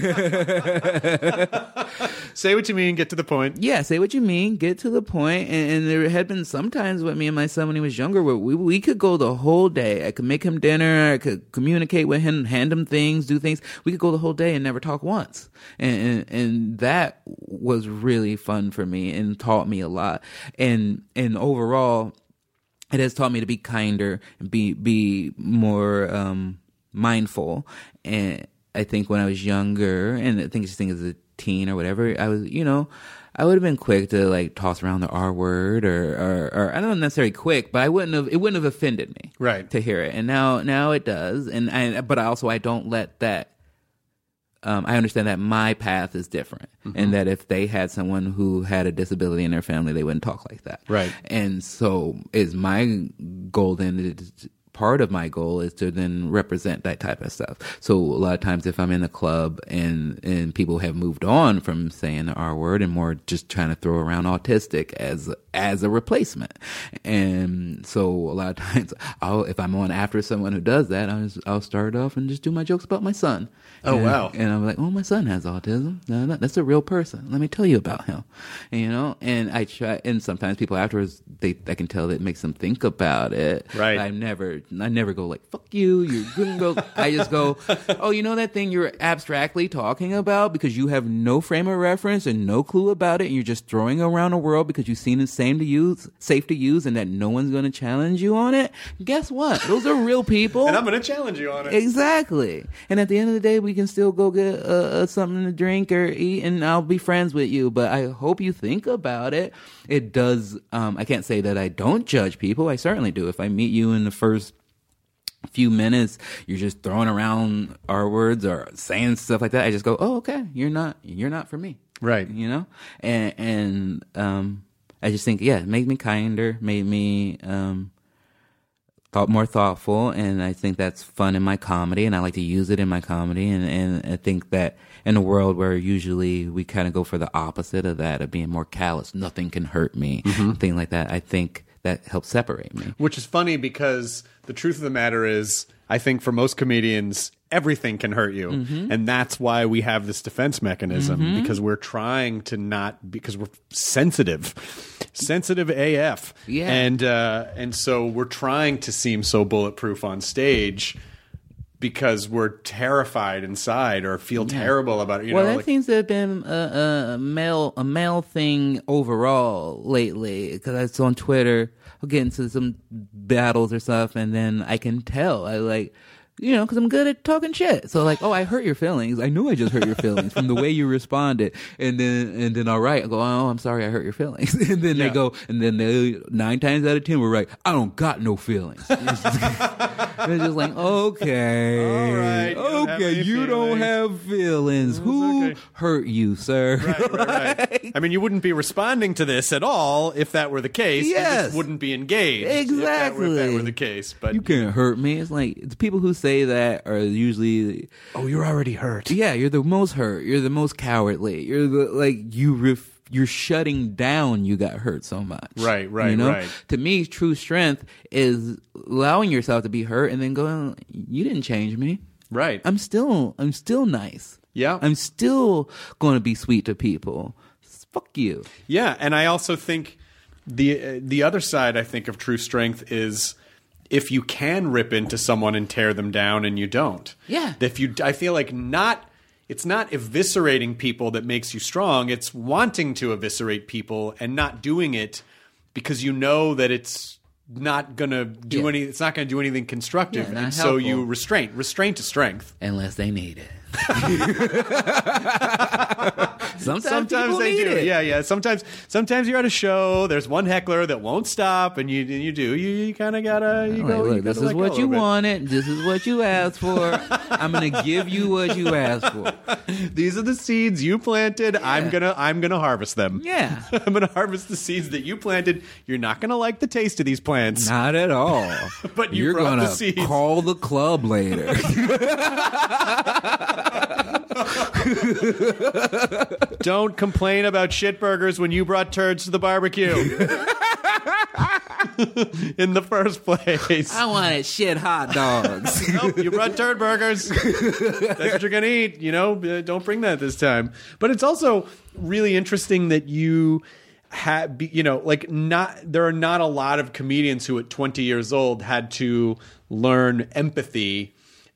say what you mean, get to the point. Yeah, say what you mean, get to the point. And, and there had been some times with me and my son when he was younger where we, we could go the whole day. I could make him dinner, I could communicate with him, hand him things, do things. We could go the whole day and never talk once. And, and, and that was really fun for me and taught me a lot. And, and overall, it has taught me to be kinder and be be more um, mindful. And I think when I was younger, and I think just think as a teen or whatever, I was, you know, I would have been quick to like toss around the R word, or, or, or I don't necessarily quick, but I wouldn't have. It wouldn't have offended me, right, to hear it. And now, now it does. And I, but I also I don't let that. Um, I understand that my path is different, mm-hmm. and that if they had someone who had a disability in their family, they wouldn't talk like that. Right. And so is my goal then, part of my goal is to then represent that type of stuff. So a lot of times if I'm in a club and, and people have moved on from saying the R word and more just trying to throw around autistic as, as a replacement. And so a lot of times I'll, if I'm on after someone who does that, I'll, just, I'll start off and just do my jokes about my son. Oh, and, wow. And I'm like, oh, my son has autism. No, no, that's a real person. Let me tell you about him. And, you know, and I try, and sometimes people afterwards, they, I can tell that it makes them think about it. Right. I never, I never go like, fuck you, you're gonna go. I just go, oh, you know that thing you're abstractly talking about because you have no frame of reference and no clue about it, and you're just throwing around the world because you've seen it's same to use, safe to use, and that no one's going to challenge you on it. Guess what? Those are real people. And I'm going to challenge you on it. Exactly. And at the end of the day, we can still go get uh, uh, something to drink or eat, and I'll be friends with you. But I hope you think about it. It does, um, I can't say that I don't judge people. I certainly do. If I meet you in the first few minutes, you're just throwing around R words or saying stuff like that, I just go, oh, okay, you're not, you're not for me. Right. You know? And, and, um, I just think, yeah, it made me kinder, made me, um, thought more thoughtful. And I think that's fun in my comedy, and I like to use it in my comedy. And, and I think that in a world where usually we kind of go for the opposite of that, of being more callous, nothing can hurt me, mm-hmm. thing like that, I think that helps separate me. Which is funny because the truth of the matter is, I think for most comedians, everything can hurt you. Mm-hmm. And that's why we have this defense mechanism, mm-hmm. because we're trying to not, because we're sensitive. Sensitive A F. Yeah. And, uh, and so we're trying to seem so bulletproof on stage because we're terrified inside or feel yeah. terrible about it. You well, know, that like, seems to have been a, a male a male thing overall lately. Because I saw on Twitter, I'll get into some battles or stuff, and then I can tell. I like, you know, because I'm good at talking shit. So like, oh, I hurt your feelings. I knew I just hurt your feelings from the way you responded. And then, and then, all right, I go, oh, I'm sorry, I hurt your feelings. And then yeah. they go, and then they, nine times out of ten, we're right. I don't got no feelings. It's just, they're just like, okay, all right, you okay, don't you don't have feelings. That's Who okay. hurt you, sir? Right, right, right. I mean, you wouldn't be responding to this at all if that were the case. Yes. You just wouldn't be engaged. Exactly. If that, were, if that were the case. But you can't hurt me. It's like, it's people who say that are usually, oh, you're already hurt. Yeah, you're the most hurt. You're the most cowardly. You're the, like, you ref, you're shutting down. You got hurt so much. Right, right, you know? right. To me, true strength is allowing yourself to be hurt and then going, you didn't change me. Right. I'm still, I'm still nice. Yeah. I'm still going to be sweet to people. Fuck you. Yeah, and I also think the uh, the other side, I think, of true strength is if you can rip into someone and tear them down, and you don't. Yeah. If you, I feel like not. It's not eviscerating people that makes you strong. It's wanting to eviscerate people and not doing it because you know that it's not gonna do Yeah. any. It's not gonna do anything constructive, Yeah, not and so helpful. you restrain. Restraint to strength. Unless they need it. Sometimes, Sometimes people they need do. it. Yeah, yeah. Sometimes, sometimes you're at a show. There's one heckler that won't stop, and you, you do. You, you kind of gotta. You I'm go. like, you look, this gotta is let go what a you little bit. wanted. This is what you asked for. I'm gonna give you what you asked for. These are the seeds you planted. I'm gonna. I'm gonna harvest them. Yeah. I'm gonna harvest the seeds that you planted. You're not gonna like the taste of these plants. Not at all. But you You're brought the gonna seeds. call the club later. Don't complain about shit burgers when you brought turds to the barbecue. In the first place. I wanted shit hot dogs. Nope, you brought turd burgers. That's what you're going to eat. You know, uh, don't bring that this time. But it's also really interesting that you had, you know, like not, there are not a lot of comedians who at twenty years old had to learn empathy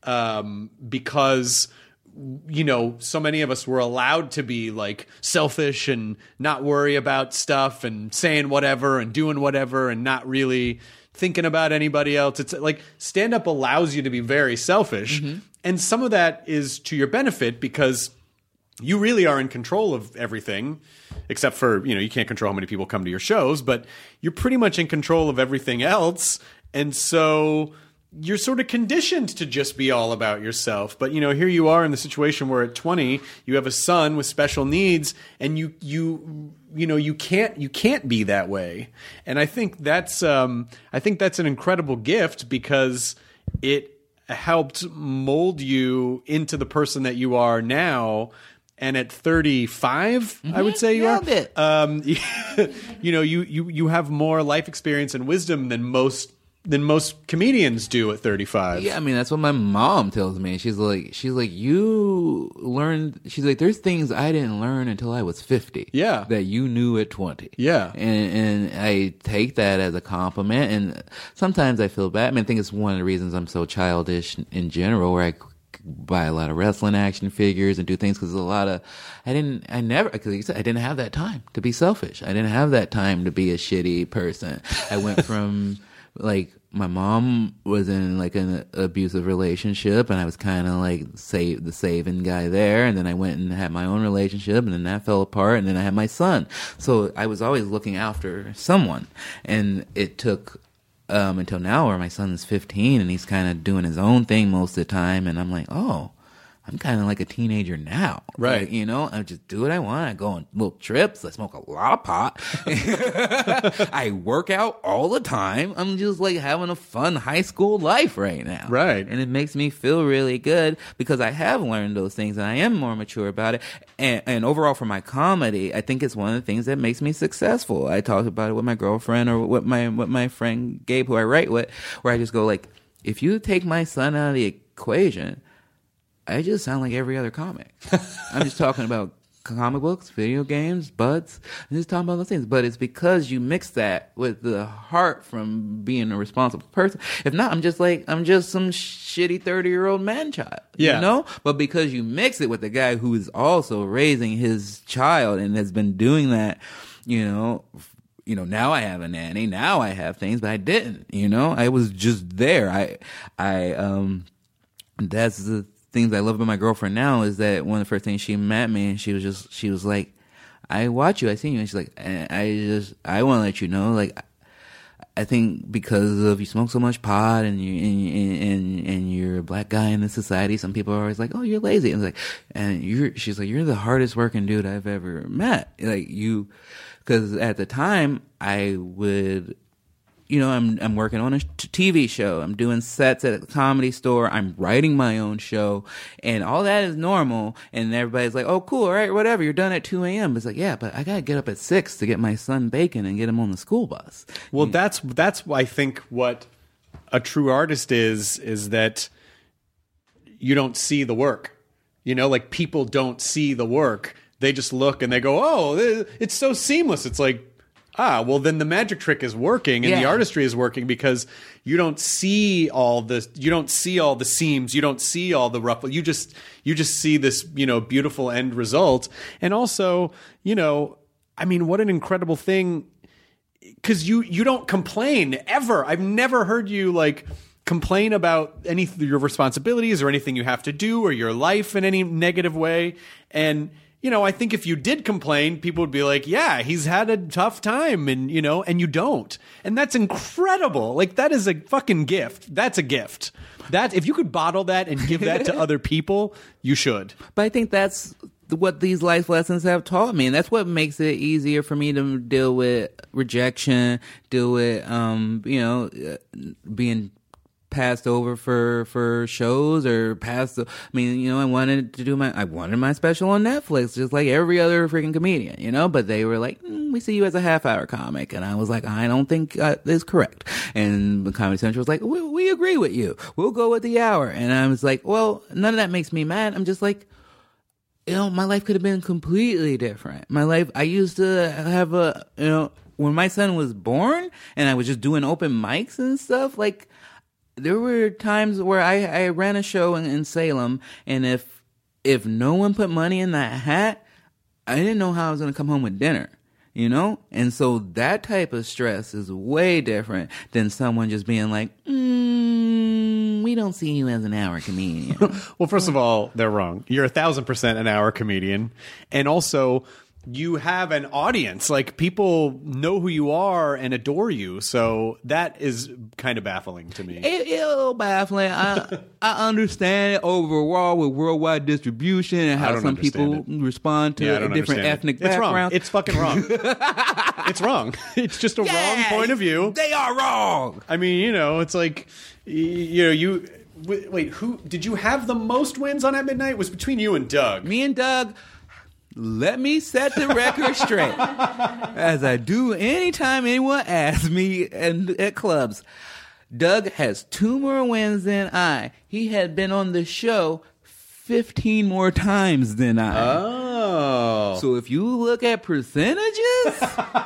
um, because, you know, so many of us were allowed to be like selfish and not worry about stuff and saying whatever and doing whatever and not really thinking about anybody else. It's like stand up allows you to be very selfish. Mm-hmm. And some of that is to your benefit because you really are in control of everything, except for, you know, you can't control how many people come to your shows, but you're pretty much in control of everything else. And so you're sort of conditioned to just be all about yourself. But, you know, here you are in the situation where at twenty, you have a son with special needs and you, you, you know, you can't, you can't be that way. And I think that's, um, I think that's an incredible gift because it helped mold you into the person that you are now. And at thirty-five, mm-hmm. I would say you Nailed are. It. Um, you know, you, you, you have more life experience and wisdom than most than most comedians do at thirty-five. Yeah, I mean that's what my mom tells me. She's like, she's like, you learned. She's like, there's things I didn't learn until I was fifty. Yeah, that you knew at twenty. Yeah, and and I take that as a compliment. And sometimes I feel bad. I mean, I think it's one of the reasons I'm so childish in general, where I buy a lot of wrestling action figures and do things because a lot of I didn't I never because like you said I didn't have that time to be selfish. I didn't have that time to be a shitty person. I went from like my mom was in like an abusive relationship and I was kind of like save the saving guy there, and then I went and had my own relationship and then that fell apart, and then I had my son. So I was always looking after someone, and it took Um, until now where my son's fifteen and he's kind of doing his own thing most of the time, and I'm like, oh, I'm kind of like a teenager now. Right. Like, you know, I just do what I want. I go on little trips. I smoke a lot of pot. I work out all the time. I'm just like having a fun high school life right now. Right. And it makes me feel really good because I have learned those things and I am more mature about it. And, and overall for my comedy, I think it's one of the things that makes me successful. I talked about it with my girlfriend or with my, with my friend Gabe, who I write with, where I just go like, if you take my son out of the equation, I just sound like every other comic. I'm just talking about comic books, video games, butts. I'm just talking about those things. But it's because you mix that with the heart from being a responsible person. If not, I'm just like, I'm just some shitty thirty-year-old man-child. Yeah. You know? But because you mix it with the guy who is also raising his child and has been doing that, you know, you know, now I have a nanny, now I have things, but I didn't, you know? I was just there. I, I, um, that's the things I love about my girlfriend now is that one of the first things she met me and she was just, she was like, I watch you, I see you. And she's like, I just, I want to let you know, like, I think because of you smoke so much pot and you, and, and, and you're a black guy in this society, some people are always like, oh, you're lazy. And it's like, and you're, she's like, you're the hardest working dude I've ever met. Like you, cause at the time I would, you know, I'm I'm working on a T V show. I'm doing sets at a comedy store. I'm writing my own show, and all that is normal. And everybody's like, "Oh, cool, all right, whatever. You're done at two a.m." It's like, yeah, but I gotta get up at six to get my son bacon and get him on the school bus. Well, that's that's I think what a true artist is is that you don't see the work. You know, like people don't see the work. They just look and they go, "Oh, it's so seamless." It's like, ah, well, then the magic trick is working and Yeah. the artistry is working because you don't see all the you don't see all the seams, you don't see all the ruffle. You just you just see this, you know, beautiful end result. And also, you know, I mean, what an incredible thing, because you you don't complain ever. I've never heard you like complain about any your responsibilities or anything you have to do or your life in any negative way. And you know, I think if you did complain, people would be like, yeah, he's had a tough time. And, you know, and you don't. And that's incredible. Like, that is a fucking gift. That's a gift. That if you could bottle that and give that to other people, you should. But I think that's what these life lessons have taught me, and that's what makes it easier for me to deal with rejection, deal with, um, you know, being passed over for for shows or passed. I mean, you know, I wanted to do my I wanted my special on Netflix just like every other freaking comedian, you know. But they were like, mm, "We see you as a half hour comic," and I was like, "I don't think uh, that's correct." And Comedy Central was like, we, "We agree with you. We'll go with the hour." And I was like, "Well, none of that makes me mad." I'm just like, you know, my life could have been completely different. My life, I used to have a, you know, when my son was born and I was just doing open mics and stuff, like, there were times where I, I ran a show in, in Salem, and if if no one put money in that hat, I didn't know how I was going to come home with dinner, you know? And so that type of stress is way different than someone just being like, mm, we don't see you as an hour comedian. Well, first of all, they're wrong. You're a thousand percent an hour comedian. And also, you have an audience. Like, people know who you are and adore you. So that is kind of baffling to me. It, it's a little baffling. I I understand it overall with worldwide distribution and I how don't some people understand it. respond to Yeah, I don't different understand ethnic it. It's wrong. backgrounds. It's fucking wrong. It's wrong. It's just a Yeah, wrong point of view. They are wrong. I mean, you know, it's like, y- you know, you w- wait. Who did you have the most wins on at midnight? It was between you and Doug. Me and Doug, let me set the record straight, as I do anytime anyone asks me in, at clubs. Doug has two more wins than I. He had been on the show fifteen more times than I. Oh, So if you look at percentages,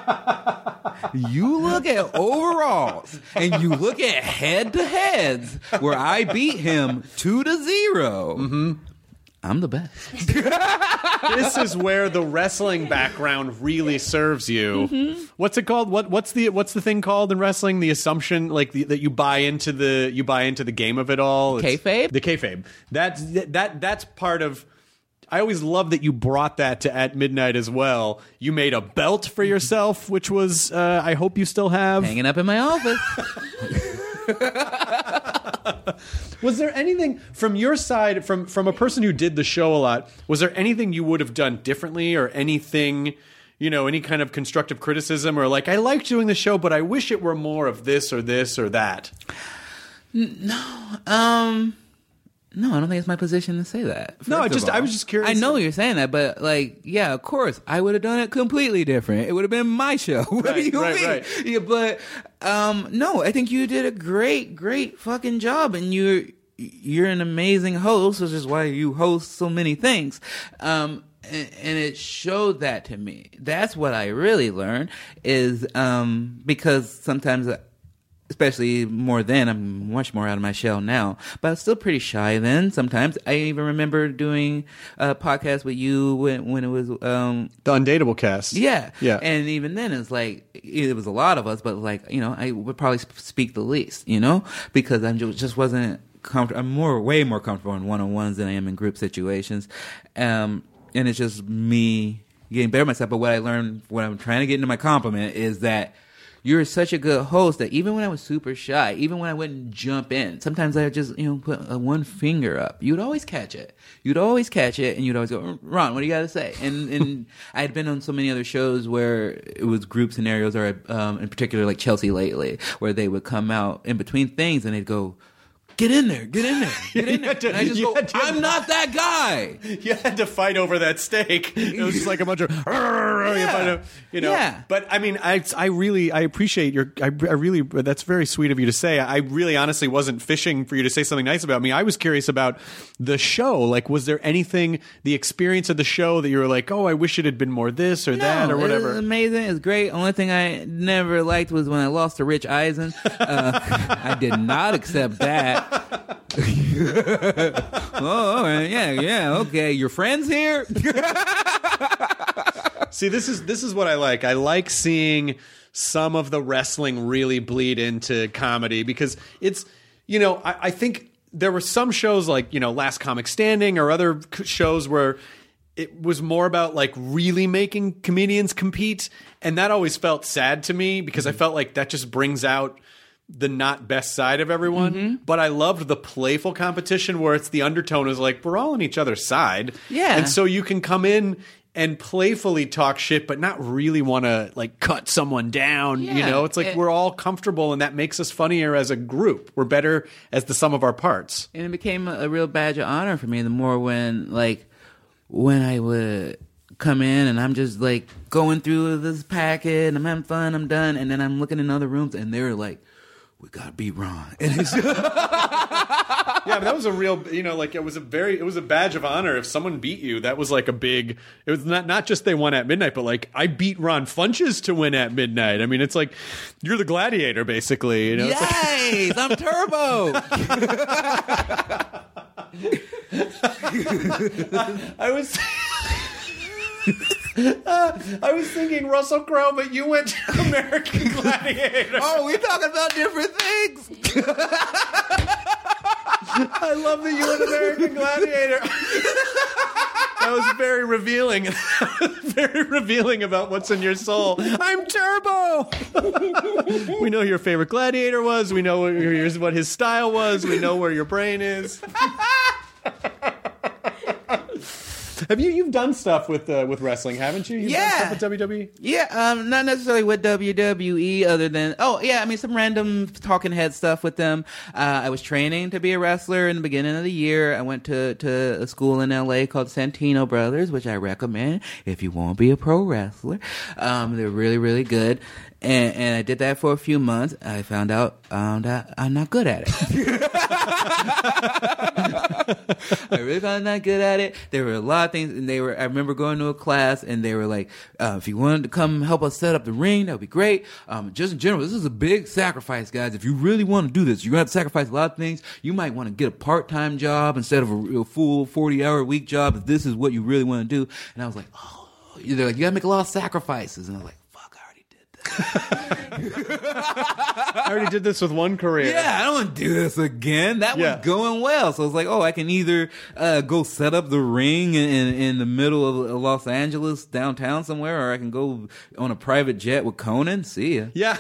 you look at overalls, and you look at head-to-heads, where I beat him two to zero. Mm-hmm. I'm the best. this is where the wrestling background really serves you. Mm-hmm. What's it called? What what's the what's the thing called in wrestling? The assumption, like the, that you buy into the you buy into the game of it all. It's, Kayfabe? The kayfabe. That's that that's part of. I always love that you brought that to At Midnight as well. You made a belt for yourself, which was uh, I hope you still have. Hanging up in my office. Was there anything from your side, from from a person who did the show a lot, was there anything you would have done differently, or anything, you know, any kind of constructive criticism, or like, I liked doing the show, but I wish it were more of this or this or that? Um, no, I don't think it's my position to say that. No, I first of just- I all. was just curious. I know you're saying that, but like, yeah, of course, I would have done it completely different. It would have been my show. What do Right, you right, mean? right. Yeah, but um, no, I think you did a great, great fucking job, and you're you're an amazing host, which is why you host so many things. Um, and, and it showed that to me. That's what I really learned is um, because sometimes. I, Especially more then, I'm much more out of my shell now, but I was still pretty shy then. Sometimes I even remember doing a podcast with you when when it was, um, The Undateable cast. yeah, Yeah. And even then, it's like it was a lot of us, but like you know, I would probably sp- speak the least, you know, because I just just wasn't comfortable. I'm more, way more comfortable in one on ones than I am in group situations, um, and it's just me getting better myself. But what I learned, what I'm trying to get into my compliment is that. You're such a good host that even when I was super shy, even when I wouldn't jump in, sometimes I would just, you know, put a one finger up. You'd always catch it. You'd always catch it, and you'd always go, Ron, what do you got to say? And and I had been on so many other shows where it was group scenarios, or um, in particular like Chelsea Lately, where they would come out in between things and they'd go, get in there, get in there, get in You there. had to- and I just you go, had to- I'm not that guy. You had to fight over that steak. It was just like a bunch of, Yeah. you know. Yeah. But I mean, I I really I appreciate your. I, I really that's very sweet of you to say. I really honestly wasn't fishing for you to say something nice about me. I was curious about the show. Like, was there anything, the experience of the show that you were like, oh, I wish it had been more this or that or It whatever. was amazing. It was great. Only thing I never liked was when I lost to Rich Eisen. Uh, I did not accept that. Oh, all right. yeah, yeah, okay. Your friends here? See, this is this is what I like. I like seeing some of the wrestling really bleed into comedy because it's, you know, I, I think there were some shows like, you know, Last Comic Standing or other c- shows where it was more about like really making comedians compete, and that always felt sad to me because I felt like that just brings out the not best side of everyone. Mm-hmm. But I loved the playful competition where it's the undertone is like we're all on each other's side. Yeah. And so you can come in and playfully talk shit but not really want to like cut someone down. You Yeah. know, it's like It- we're all comfortable and that makes us funnier as a group. We're better as the sum of our parts. And it became a, a real badge of honor for me the more when, like, when I would come in and I'm just, like, going through this packet and I'm having fun, I'm done, and then I'm looking in other rooms and they're like, we gotta beat Ron. And it's Yeah, but that was a real, you know, like it was a very, it was a badge of honor. If someone beat you, that was like a big, it was not, not just they won at midnight, but like I beat Ron Funches to win at midnight. I mean, it's like, you're the gladiator basically, you know? It's like- Yes, I'm Turbo. I was, uh, I was thinking Russell Crowe, but you went to American Gladiator. Oh, we talking about different things. I love that you went American Gladiator. That was very revealing. Very revealing about what's in your soul. I'm Turbo. We know who your favorite gladiator was. We know what your- what his style was. We know where your brain is. Have you you've done stuff with uh, with wrestling, haven't you? You've done Yeah. stuff with W W E. Yeah, um, not necessarily with W W E, other than oh yeah, I mean some random talking head stuff with them. Uh, I was training to be a wrestler in the beginning of the year. I went to to a school in L A called Santino Brothers, which I recommend if you want to be a pro wrestler. Um, they're really really good, and and I did that for a few months. I found out um, that I'm not good at it. I really found not good at it. There were a lot of things, and they were. I remember going to a class, and they were like, uh, "If you wanted to come help us set up the ring, that would be great." Um, just in general, this is a big sacrifice, guys. If you really want to do this, you're gonna have to sacrifice a lot of things. You might want to get a part-time job instead of a, a full forty-hour week job if this is what you really want to do. And I was like, "Oh," they're like, "You gotta make a lot of sacrifices," and I was like, "Fuck, I already did that." I already did this with one career. Yeah, I don't want to do this again. That Yeah. was going well. So it's like, oh, I can either uh, go set up the ring in, in, in the middle of Los Angeles, downtown somewhere, or I can go on a private jet with Conan. See ya. Yeah.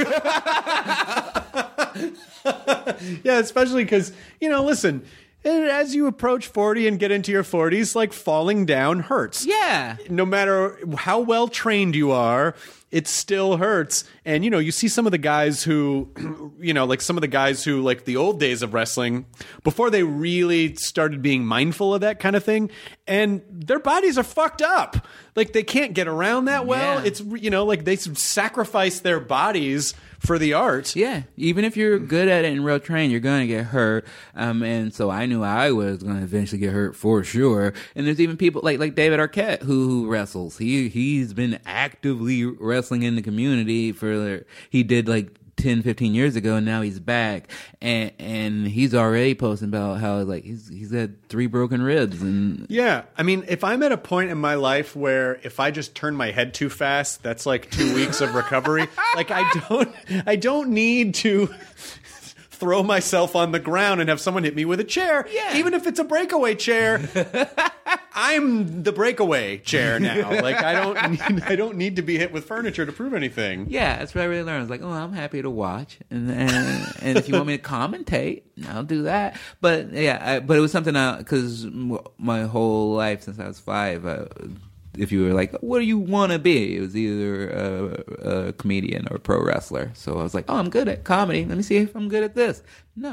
Yeah, especially because, you know, listen, as you approach forty and get into your forties, like falling down hurts. Yeah. No matter how well trained you are, it still hurts. And, you know, you see some of the guys who, you know, like some of the guys who, like the old days of wrestling, before they really started being mindful of that kind of thing, and their bodies are fucked up. Like they can't get around that well. Yeah. It's, you know, like they sacrifice their bodies for the art. Yeah, even if you're good at it and real trained, you're going to get hurt. Um, and so I knew I was going to eventually get hurt for sure. And there's even people like like David Arquette who, who wrestles. He he's been actively wrestling in the community for he did like ten, fifteen years ago, and now he's back, and and he's already posting about how like he's he's had three broken ribs. And Yeah, I mean, if I'm at a point in my life where if I just turn my head too fast, that's like two weeks of recovery. Like I don't, I don't need to throw myself on the ground and have someone hit me with a chair. Yeah. Even if it's a breakaway chair, I'm the breakaway chair now. Like I don't, need, I don't need to be hit with furniture to prove anything. yeah, that's what I really learned. I was like, oh, I'm happy to watch, and and, and if you want me to commentate, I'll do that. But yeah, I, but it was something because my whole life since I was five. Uh, if you were like, what do you want to be? It was either a, a comedian or a pro wrestler. So I was like, oh, I'm good at comedy. Let me see if I'm good at this. No.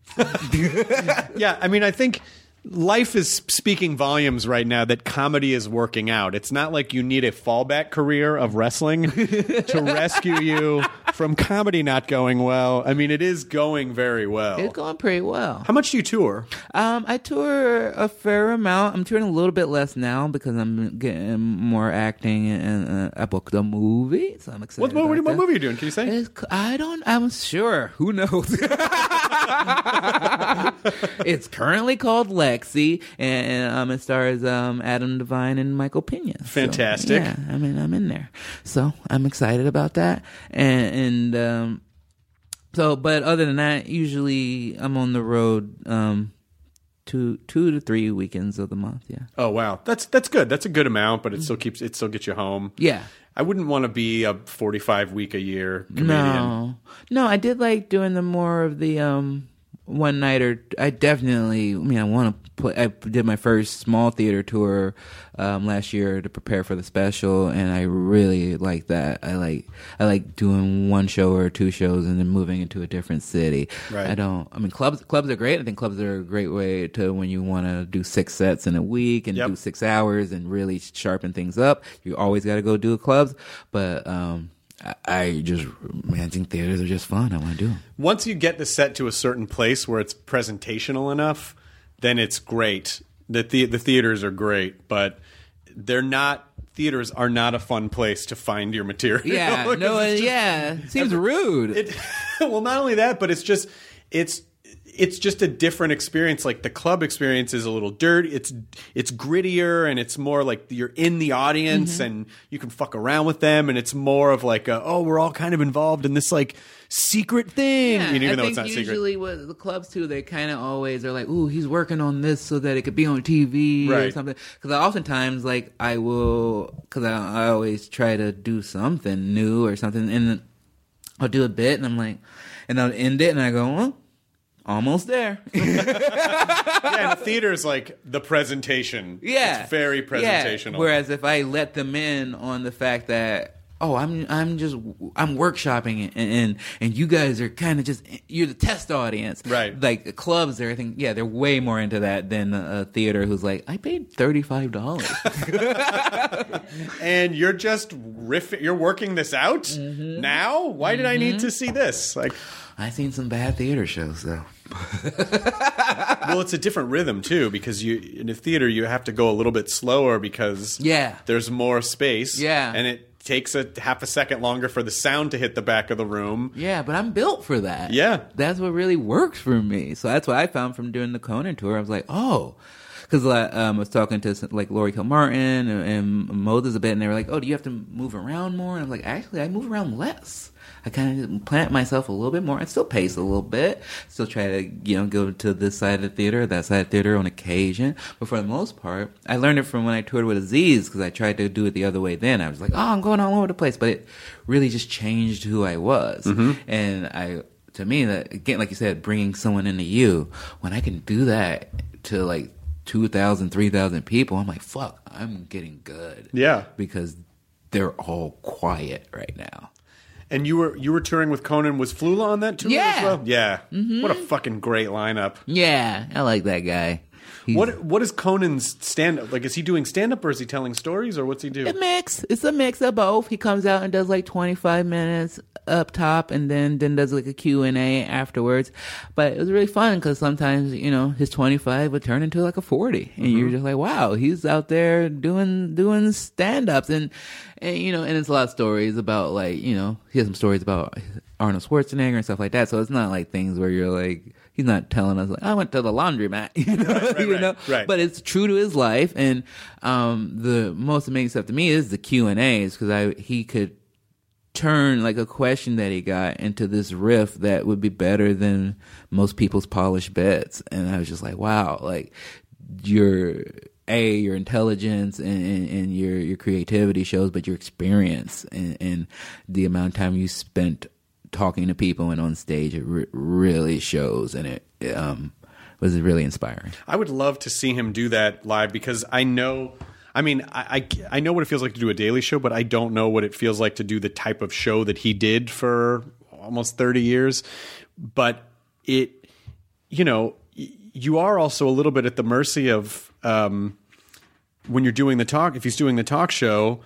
Yeah, I mean, I think life is speaking volumes right now that comedy is working out. It's not like you need a fallback career of wrestling to rescue you from comedy not going well. I mean, it is going very well. It's going pretty well. How much do you tour? Um, I tour a fair amount. I'm touring a little bit less now because I'm getting more acting, and uh, I booked a movie, so I'm excited. What, what, about what, what that. movie are you doing? Can you say? It's, I don't. I'm sure. Who knows? It's currently called Lexi, and um, it stars um, Adam Devine and Michael Pena. So, Fantastic. yeah, I mean, I'm in there, so I'm excited about that. And, and um, so, but other than that, usually I'm on the road um, two, two to three weekends of the month. Yeah. Oh wow, that's that's good. That's a good amount, but it still keeps it still gets you home. Yeah. I wouldn't want to be a forty-five week a year comedian. No, no, I did like doing the more of the um, one nighter. I definitely, I mean, I want to play. I did my first small theater tour um, last year to prepare for the special, and I really like that. I like, I like doing one show or two shows and then moving into a different city. Right. I don't. I mean, clubs, clubs are great. I think clubs are a great way to when you want to do six sets in a week and Yep. do six hours and really sharpen things up. You always got to go do clubs, but. um I, I just, man, I think theaters are just fun. I want to do them. Once you get the set to a certain place where it's presentational enough, then it's great. The the, the theaters are great, but they're not. Theaters are not a fun place to find your material. Yeah, Because no, it's just- yeah, seems rude. It, well, not only that, but it's just it's it's just a different experience. Like the club experience is a little dirty. It's it's grittier and it's more like you're in the audience Mm-hmm. and you can fuck around with them. And it's more of like a, oh, we're all kind of involved in this like secret thing, Yeah, you know, even I though think it's not secret. usually with the clubs too, they kind of always are like, "Ooh, he's working on this so that it could be on T V or Right. something." Because I oftentimes like I will, because I, I always try to do something new or something, and then I'll do a bit, and I'm like, and I'll end it, and I go, "Well, almost there." Yeah, and the theater is like the presentation. Yeah, It's very presentational. Yeah. Whereas if I let them in on the fact that, oh, I'm I'm just I'm workshopping it, and and, and you guys are kind of just you're the test audience, Right. Like the clubs, they're I think yeah, they're way more into that than a, a theater who's like, I paid thirty five dollars. And you're just riffing, you're working this out Mm-hmm. now? Why did I need to see this? Like, I've seen some bad theater shows though. well, it's a different rhythm too, because you in a theater you have to go a little bit slower because Yeah. there's more space. Yeah. And it takes a half a second longer for the sound to hit the back of the room. Yeah, but I'm built for that. Yeah. That's what really works for me. So that's what I found from doing the Conan tour. I was like, oh, because um, I was talking to like Laurie Kilmartin and, and Moses a bit, and they were like, oh, do you have to move around more? And I'm like, actually, I move around less. I kind of plant myself a little bit more. I still pace a little bit. Still try to, you know, go to this side of the theater, that side of the theater on occasion. But for the most part, I learned it from when I toured with Aziz, because I tried to do it the other way then. I was like, oh, I'm going all over the place. But it really just changed who I was. Mm-hmm. And I, to me, that again, like you said, bringing someone into you, when I can do that to like two thousand, three thousand people, I'm like, fuck, I'm getting good. Yeah. Because they're all quiet right now. And you were you were touring with Conan. Was Flula on that tour Yeah. as well? Yeah. Mm-hmm. What a fucking great lineup. Yeah, I like that guy. He's What what is Conan's stand up? Like, is he doing stand up or is he telling stories or what's he do? a mix. It's a mix of both. He comes out and does like twenty-five minutes up top, and then then does like a Q and A afterwards. But it was really fun because sometimes, you know, his twenty-five would turn into like a forty, and Mm-hmm. you're just like, wow, he's out there doing doing stand ups, and and you know, and it's a lot of stories about like, you know, he has some stories about Arnold Schwarzenegger and stuff like that. So it's not like things where you're like, he's not telling us like, I went to the laundromat, you know, right, you right, know. right. But it's true to his life, and um, the most amazing stuff to me is the Q and A's, because I he could turn like a question that he got into this riff that would be better than most people's polished bets, and I was just like, wow, like your a your intelligence and, and, and your your creativity shows, but your experience and, and the amount of time you spent talking to people and on stage, it re- really shows, and it, it um was really inspiring. I would love to see him do that live because I know. I mean, I, I, I know what it feels like to do a daily show, but I don't know what it feels like to do the type of show that he did for almost thirty years. But it you know, y- you are also a little bit at the mercy of um, when you're doing the talk. If he's doing the talk show,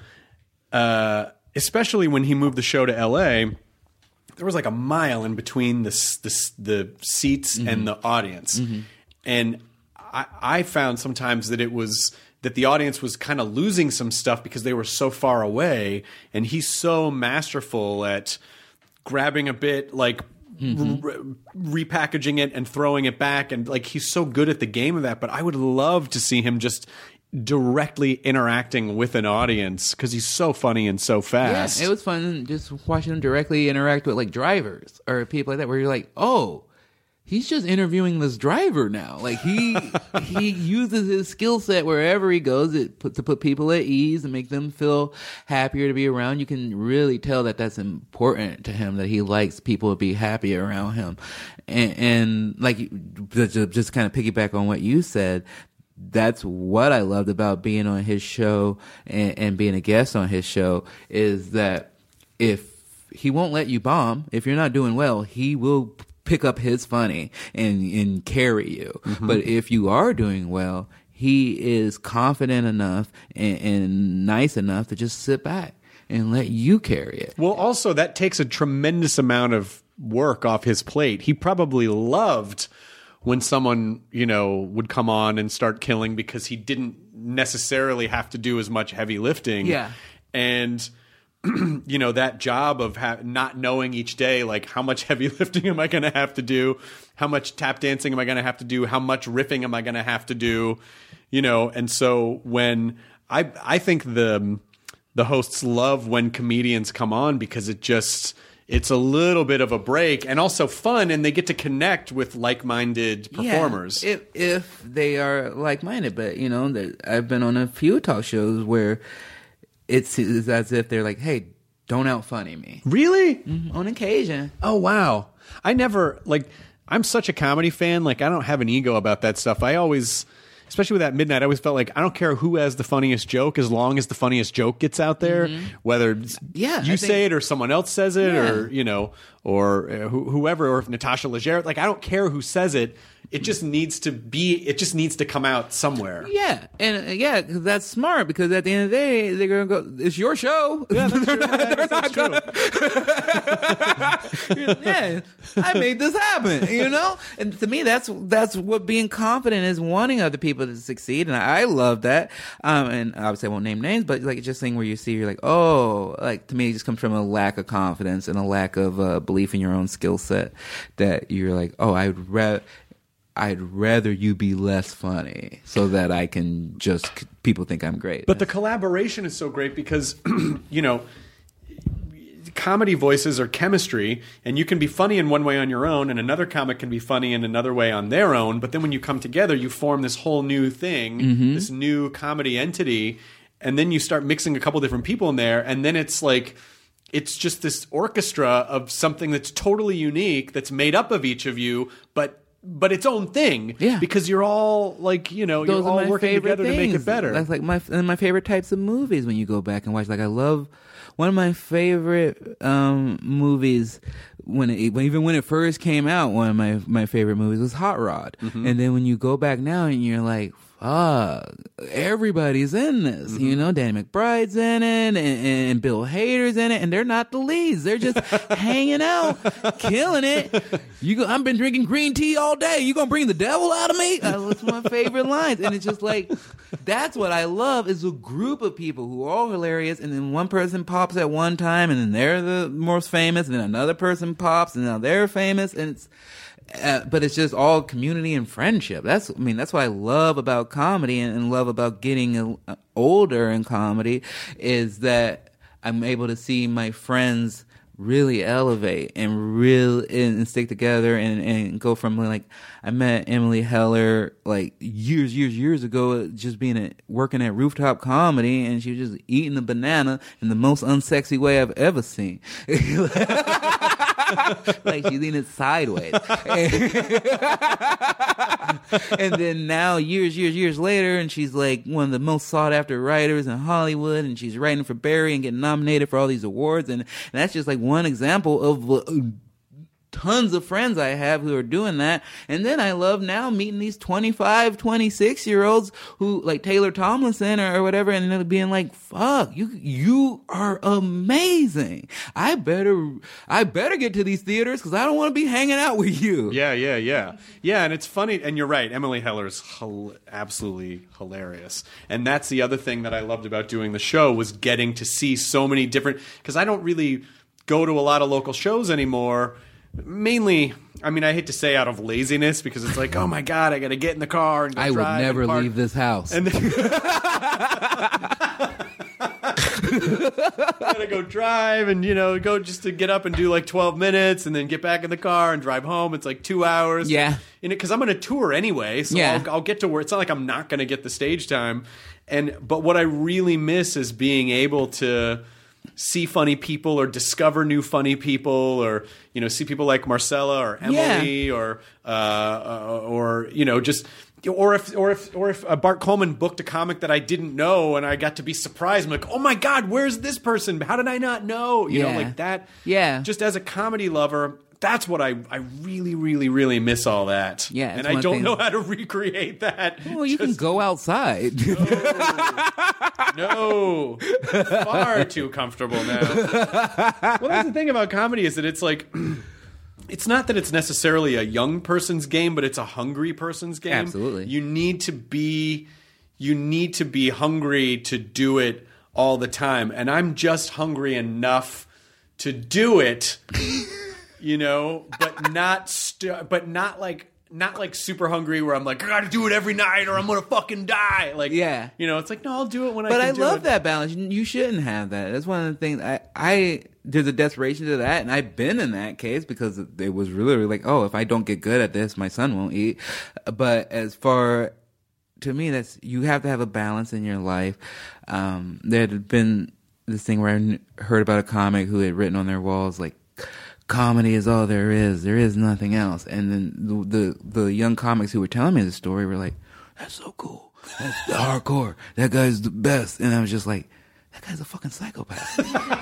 uh, especially when he moved the show to L A, there was like a mile in between the the, the seats mm-hmm. and the audience, mm-hmm. and I, I found sometimes that it was that the audience was kind of losing some stuff because they were so far away, and he's so masterful at grabbing a bit, like mm-hmm. re- repackaging it and throwing it back, and like he's so good at the game of that. But I would love to see him just directly interacting with an audience because he's so funny and so fast. Yeah, it was fun just watching him directly interact with like drivers or people like that, where you're like, oh, he's just interviewing this driver now. Like he he uses his skill set wherever he goes it put, to put people at ease and make them feel happier to be around. You can really tell that that's important to him, that he likes people to be happy around him. And, and like just, just kind of piggyback on what you said, that's what I loved about being on his show and, and being a guest on his show, is that if he won't let you bomb, if you're not doing well, he will pick up his funny and, and carry you. Mm-hmm. But if you are doing well, he is confident enough and, and nice enough to just sit back and let you carry it. Well, also that takes a tremendous amount of work off his plate. He probably loved when someone, you know, would come on and start killing because he didn't necessarily have to do as much heavy lifting. Yeah. And you know, that job of ha- not knowing each day, like, how much heavy lifting am I going to have to do? How much tap dancing am I going to have to do? How much riffing am I going to have to do? You know, and so when I, I think the, the hosts love when comedians come on because it just, it's a little bit of a break and also fun, and they get to connect with like-minded performers. Yeah, if, if they are like-minded. But, you know, I've been on a few talk shows where it's, it's as if they're like, hey, don't out-funny me. Really? Mm-hmm. On occasion. Oh, wow. I never, like, I'm such a comedy fan. Like, I don't have an ego about that stuff. I always, especially with that Midnight, I always felt like I don't care who has the funniest joke as long as the funniest joke gets out there, mm-hmm. whether yeah, you I say think, it or someone else says it yeah. or, you know, or uh, wh- whoever, or if Natasha Leggero, like, I don't care who says it. It just needs to be, it just needs to come out somewhere. Yeah. And uh, yeah, cause that's smart, because at the end of the day, they're going to go, it's your show. Yeah, that's true. They're not gonna... Yeah, I made this happen, you know? And to me, that's that's what being confident is, wanting other people to succeed. And I love that. Um, and obviously I won't name names, but like, it's just thing where you see, you're like, oh, like, to me, it just comes from a lack of confidence and a lack of uh, belief in your own skill set, that you're like, oh, I would rather... I'd rather you be less funny so that I can just, people think I'm great. But the collaboration is so great because, you know, comedy voices are chemistry, and you can be funny in one way on your own, and another comic can be funny in another way on their own. But then when you come together, you form this whole new thing, mm-hmm. this new comedy entity, and then you start mixing a couple different people in there, and then it's like, it's just this orchestra of something that's totally unique, that's made up of each of you, but but its own thing. Yeah. Because you're all like, you know, Those you're all working together things. to make it better. That's like my and my favorite types of movies when you go back and watch. Like, I love one of my favorite um, movies when it, even when it first came out. One of my my favorite movies was Hot Rod. Mm-hmm. And then when you go back now and you're like, fuck, everybody's in this. Mm-hmm. You know, Danny McBride's in it, and, and Bill Hader's in it, and they're not the leads. They're just hanging out, killing it. You go, I've been drinking green tea all day. You gonna bring the devil out of me? That's one of my favorite lines. And it's just like, that's what I love, is a group of people who are all hilarious, and then one person pops at one time, and then they're the most famous, and then another person pops, and now they're famous, and it's Uh, but it's just all community and friendship. That's, I mean, that's what I love about comedy, and, and love about getting uh, older in comedy, is that I'm able to see my friends really elevate and real and, and stick together and, and go from, like, I met Emily Heller like years, years, years ago, just being a, working at Rooftop Comedy, and she was just eating a banana in the most unsexy way I've ever seen. Like, she's eating it sideways. And then now, years, years, years later, and she's like one of the most sought after writers in Hollywood, and she's writing for Barry and getting nominated for all these awards, and, and that's just like one example of uh, tons of friends I have who are doing that. And then I love now meeting these twenty-five, twenty-six year olds who like Taylor Tomlinson or, or whatever, and they're being like, fuck, you, you are amazing. I better, I better get to these theaters because I don't want to be hanging out with you. Yeah, yeah, yeah. Yeah, and it's funny, and you're right, Emily Heller's hel- absolutely hilarious. And that's the other thing that I loved about doing the show was getting to see so many different, because I don't really go to a lot of local shows anymore. Mainly, I mean, I hate to say out of laziness because it's like, oh my God, I got to get in the car and go I would drive never and park. leave this house. And then gotta go drive and, you know, go just to get up and do like twelve minutes and then get back in the car and drive home. It's like two hours. Yeah. Because I'm on a tour anyway, so Yeah. I'll, I'll get to where it's not like I'm not going to get the stage time. And but what I really miss is being able to see funny people or discover new funny people or, you know, see people like Marcella or Emily Yeah. or, uh, uh, or, you know, just, or if, or if, or if uh, Bart Coleman booked a comic that I didn't know and I got to be surprised. I'm like, oh my God, where's this person? How did I not know? You Yeah. know, like that. Yeah. Just as a comedy lover, that's what I, I really, really, really miss all that. Yeah, it's And one I of don't the know things- how to recreate that. Well, you can Just- go outside. No, far too comfortable now. Well, that's the thing about comedy is that it's like, it's not that it's necessarily a young person's game, but it's a hungry person's game. Absolutely. You need to be, you need to be hungry to do it all the time. And I'm just hungry enough to do it, you know, but not, st- but not like, not like super hungry where I'm like, I gotta do it every night or I'm gonna fucking die. Like, Yeah. you know, it's like, no, I'll do it when I But can I do love it. that balance. You, you shouldn't have that. That's one of the things. I, I there's a desperation to that, and I've been in that case because it was really like, oh, if I don't get good at this, my son won't eat. But as far to me, that's you have to have a balance in your life. Um, there had been this thing where I kn- heard about a comic who had written on their walls like, comedy is all there is. There is nothing else. And then the, the the young comics who were telling me the story were like, that's so cool. That's hardcore. That guy's the best. And I was just like, that guy's a fucking psychopath.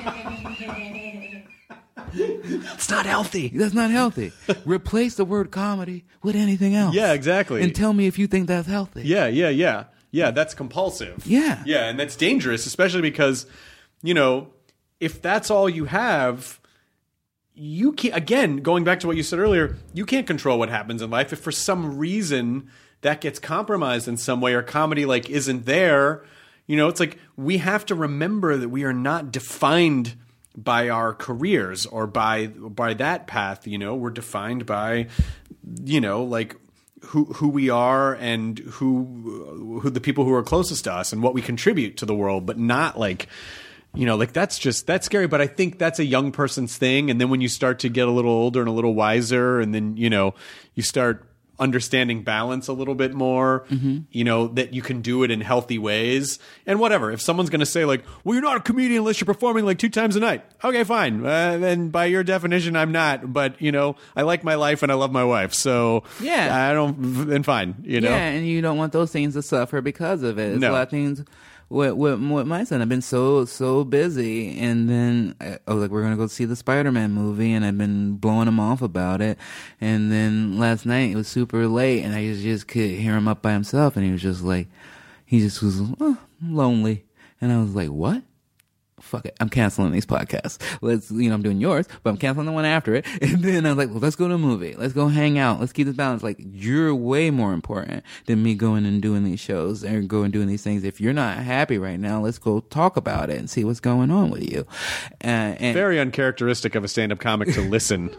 It's not healthy. That's not healthy. Replace the word comedy with anything else. Yeah, exactly. And tell me if you think that's healthy. Yeah, yeah, yeah. Yeah, that's compulsive. Yeah. Yeah, and that's dangerous, especially because, you know, if that's all you have, you can't, again, going back to what you said earlier, you can't control what happens in life. If for some reason that gets compromised in some way or comedy like isn't there, you know, it's like we have to remember that we are not defined by our careers or by by that path, you know. We're defined by, you know, like who who we are and who who the people who are closest to us and what we contribute to the world, but not like, you know, like that's just, that's scary. But I think that's a young person's thing. And then when you start to get a little older and a little wiser, and then, you know, you start understanding balance a little bit more, mm-hmm. you know, that you can do it in healthy ways and whatever. If someone's going to say like, well, you're not a comedian unless you're performing like two times a night. Okay, fine. Uh, then by your definition, I'm not. But, you know, I like my life and I love my wife. So Yeah. I don't, then fine, you know. Yeah, and you don't want those things to suffer because of it. It's No. a lot of things with, with, with my son. I've been so, so busy. And then I, I was like, we're going to go see the Spider-Man movie. And I've been blowing him off about it. And then last night it was super late. And I just, just could hear him up by himself. And he was just like, he just was oh, lonely. And I was like, what? Fuck it. I'm canceling these podcasts. Let's, you know, I'm doing yours, but I'm canceling the one after it. And then I was like, well, let's go to a movie. Let's go hang out. Let's keep this balance. Like, you're way more important than me going and doing these shows and going and doing these things. If you're not happy right now, let's go talk about it and see what's going on with you. Uh, and Very uncharacteristic of a stand-up comic to listen.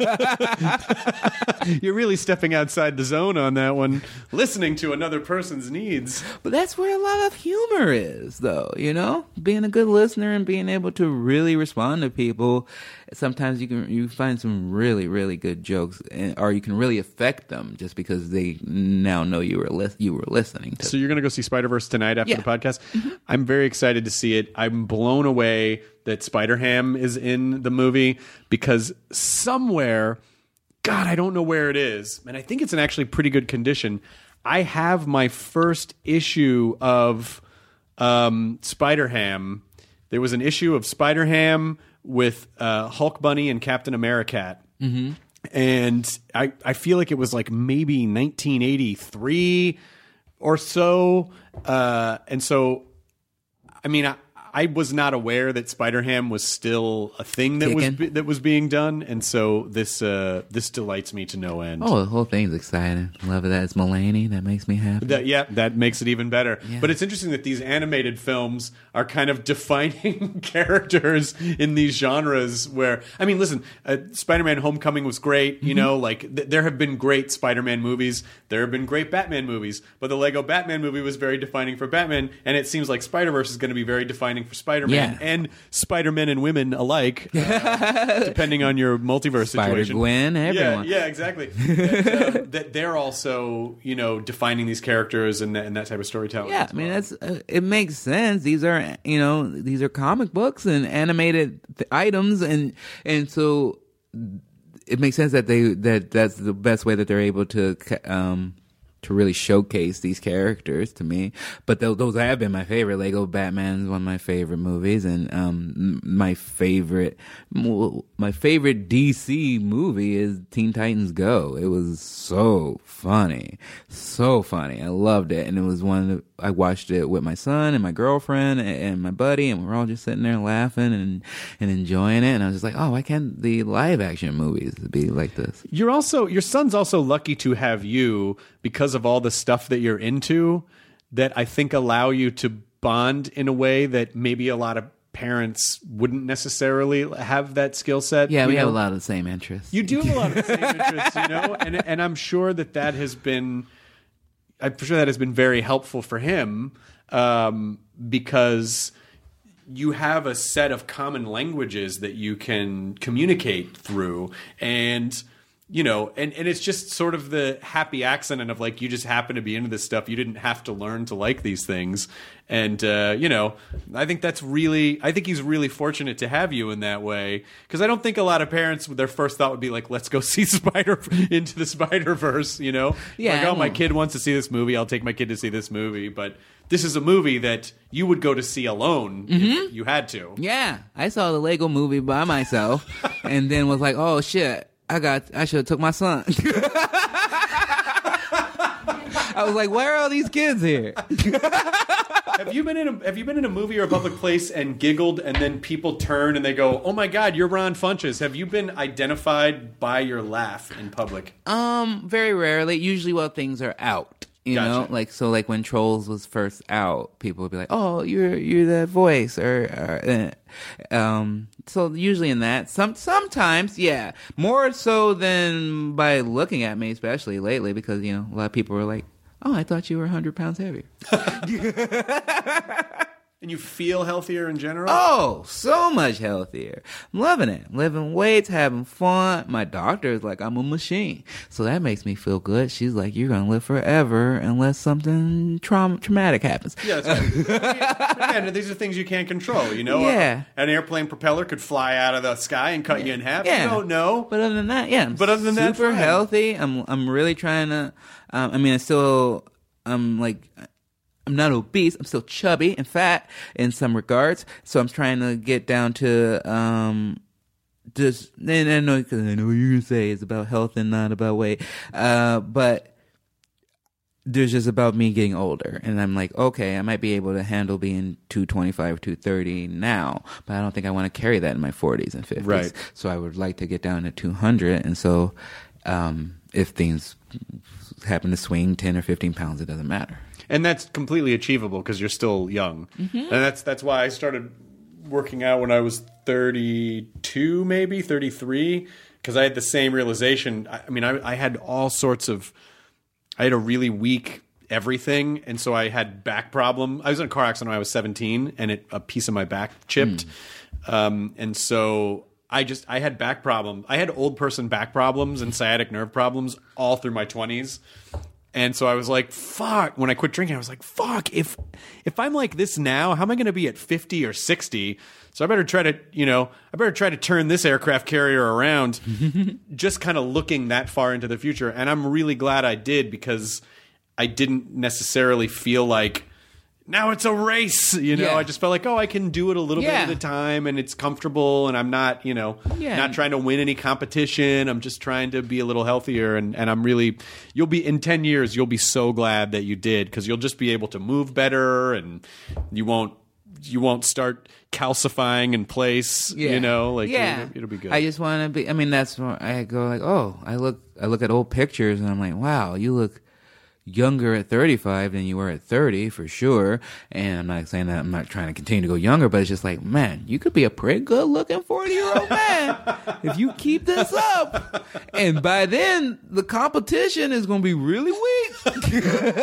You're really stepping outside the zone on that one, listening to another person's needs. But that's where a lot of humor is, though, you know? Being a good listener and being able to really respond to people. Sometimes you can you find some really, really good jokes, and, or you can really affect them just because they now know you were li- you were listening to. So you're going to go see Spider-Verse tonight after Yeah. the podcast? I'm very excited to see it. I'm blown away that Spider-Ham is in the movie because somewhere, God, I don't know where it is, and I think it's in actually pretty good condition. I have my first issue of um, Spider-Ham. There was an issue of Spider-Ham with uh, Hulk Bunny and Captain Americat. Mm-hmm. and I I feel like it was like maybe nineteen eighty-three or so, uh, and so I mean I. I was not aware that Spider-Ham was still a thing that Kicking. was be, that was being done, and so this uh, this delights me to no end. Oh, the whole thing's exciting. Love that it's Mulaney. That makes me happy. That, yeah, that makes it even better. Yeah. But it's interesting that these animated films are kind of defining characters in these genres where, I mean, listen, uh, Spider-Man Homecoming was great. You know, like th- there have been great Spider-Man movies. There have been great Batman movies. But the Lego Batman movie was very defining for Batman. And it seems like Spider-Verse is going to be very defining for Spider-Man Yeah. and Spider-Men and women alike, uh, depending on your multiverse situation. Spider-Gwen, everyone. Yeah, yeah, exactly. that, um, that they're also, you know, defining these characters and that, and that type of storytelling. Yeah, as I mean well. that's uh, it makes sense. These are you know these are comic books and animated th- items, and and so it makes sense that they that that's the best way that they're able to um to really showcase these characters to me. But those those have been my favorite. Lego Batman is one of my favorite movies, and um my favorite my favorite D C movie is Teen Titans Go. It was so funny, so funny. I loved it, and it was one of the, I watched it with my son and my girlfriend and, and my buddy, and we were all just sitting there laughing and and enjoying it. And I was just like, oh, why can't the live action movies be like this? You're also your son's also lucky to have you because of all the stuff that you're into that I think allow you to bond in a way that maybe a lot of parents wouldn't necessarily have that skill set. Yeah, you we have know? a lot of the same interests. You do have a lot of the same interests, you know, and and I'm sure that that has been, I'm sure that has been very helpful for him um, because you have a set of common languages that you can communicate through, and you know, and, and it's just sort of the happy accident of like you just happen to be into this stuff. You didn't have to learn to like these things, and uh, you know, I think that's really, I think he's really fortunate to have you in that way, because I don't think a lot of parents their first thought would be like, let's go see Spider into the Spider-Verse, you know, Yeah, like oh my well- kid wants to see this movie, I'll take my kid to see this movie, but this is a movie that you would go to see alone if you had to. Yeah, I saw the Lego movie by myself, and then was like, "Oh shit, I got, I should have took my son." I was like, "Where are all these kids here?" Have you been in a Have you been in a movie or a public place and giggled, and then people turn and they go, "Oh my God, you're Ron Funches"? Have you been identified by your laugh in public? Um, very rarely. Usually, while things are out, you know, Gotcha. like so, like when Trolls was first out, people would be like, "Oh, you're you're that voice," or, or uh, um. So usually in that, some sometimes, yeah, more so than by looking at me, especially lately, because you know a lot of people were like, "Oh, I thought you were one hundred pounds heavier." And you feel healthier in general? Oh, so much healthier. I'm loving it. I'm lifting weights, having fun. My doctor is like, I'm a machine. So that makes me feel good. She's like, you're going to live forever unless something traum- traumatic happens. Yeah, that's right. I mean, again, these are things you can't control, you know? Yeah. An airplane propeller could fly out of the sky and cut you in half. Yeah. You don't know. But other than that, yeah. I'm But other than that, super fine. healthy. I'm I'm really trying to, um, I mean, I still, I'm like, I'm not obese. I'm still chubby and fat in some regards. So I'm trying to get down to, um, just, and I know, cause I know what you're going to say it's about health and not about weight. Uh, but there's just about me getting older. And I'm like, okay, I might be able to handle being two twenty-five, two thirty now, but I don't think I want to carry that in my forties and fifties. Right. So I would like to get down to two hundred. And so, um, if things happen to swing ten or fifteen pounds, it doesn't matter. And that's completely achievable because you're still young. Mm-hmm. And that's that's why I started working out when I was thirty-two, maybe thirty-three, because I had the same realization. I, I mean, I, I had all sorts of, I had a really weak everything, and so I had back problem. I was in a car accident when I was seventeen, and it, a piece of my back chipped. Mm. Um, and so I just, I had back problem. I had old person back problems and sciatic nerve problems all through my twenties. And so I was like, fuck, when I quit drinking, I was like, fuck, if if I'm like this now, how am I going to be at fifty or sixty? So I better try to, you know, I better try to turn this aircraft carrier around, just kind of looking that far into the future. And I'm really glad I did, because I didn't necessarily feel like now it's a race. You know, Yeah. I just felt like, oh, I can do it a little Yeah. bit at a time, and it's comfortable, and I'm not, you know, Yeah. not trying to win any competition. I'm just trying to be a little healthier, and, and I'm really, you'll be, in ten years, you'll be so glad that you did, because you'll just be able to move better, and you won't, you won't start calcifying in place, Yeah. you know, like yeah. it'll, it'll be good. I just want to be. I mean, that's where I go like, oh, I look, I look at old pictures and I'm like, wow, you look younger at thirty-five than you were at thirty for sure. And I'm not saying that I'm not trying to continue to go younger, but it's just like, man, you could be a pretty good looking forty year old man if you keep this up. And by then, the competition is going to be really weak.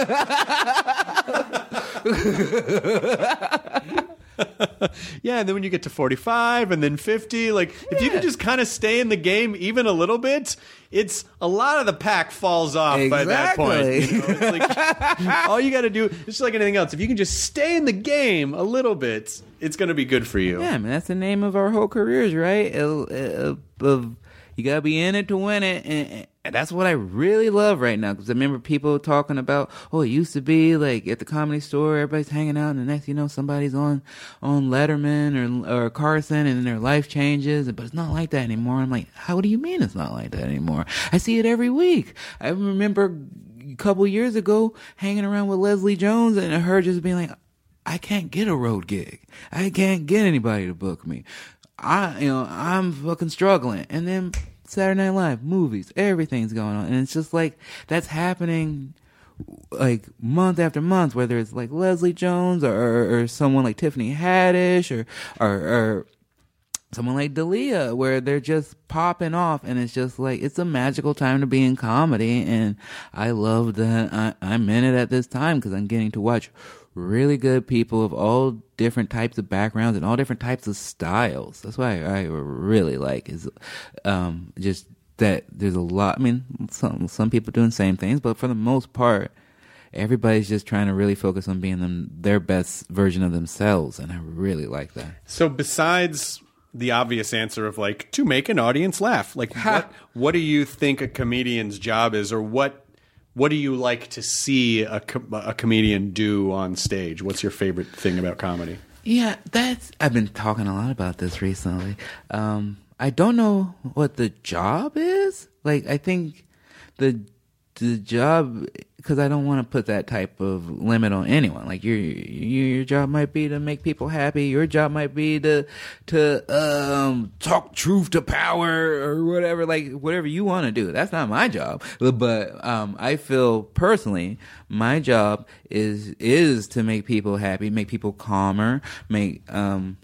Yeah, and then when you get to forty-five and then fifty, like if you can just kind of stay in the game even a little bit, it's a lot of the pack falls off by that point. You know? It's like, all you got to do, it's just like anything else. If you can just stay in the game a little bit, it's going to be good for you. Yeah, I mean, that's the name of our whole careers, right? Uh, uh, of you gotta be in it to win it, and, and that's what I really love right now. Because I remember people talking about, oh, it used to be like at the Comedy Store, everybody's hanging out, and the next, you know, somebody's on on Letterman or or Carson, and their life changes. But it's not like that anymore. I'm like, how do you mean it's not like that anymore? I see it every week. I remember a couple years ago hanging around with Leslie Jones, and her just being like, I can't get a road gig. I can't get anybody to book me. I, you know, I'm fucking struggling. And then Saturday Night Live, movies, everything's going on. And it's just like, that's happening like month after month, whether it's like Leslie Jones or, or, or someone like Tiffany Haddish or, or, or someone like Dalia, where they're just popping off. And it's just like, it's a magical time to be in comedy. And I love that I, I'm in it at this time because I'm getting to watch really good people of all different types of backgrounds and all different types of styles. That's why I, I really like is um, just that there's a lot. I mean, some some people doing the same things, but for the most part, everybody's just trying to really focus on being them their best version of themselves, and I really like that. So besides the obvious answer of like to make an audience laugh, like what what do you think a comedian's job is, or what what do you like to see a, com- a comedian do on stage? What's your favorite thing about comedy? Yeah, that's. I've been talking a lot about this recently. Um, I don't know what the job is. Like, I think the the job, because I don't want to put that type of limit on anyone. Like, your your job might be to make people happy. Your job might be to to um, talk truth to power or whatever. Like, whatever you want to do. That's not my job. But um, I feel personally, my job is is to make people happy, make people calmer, make um.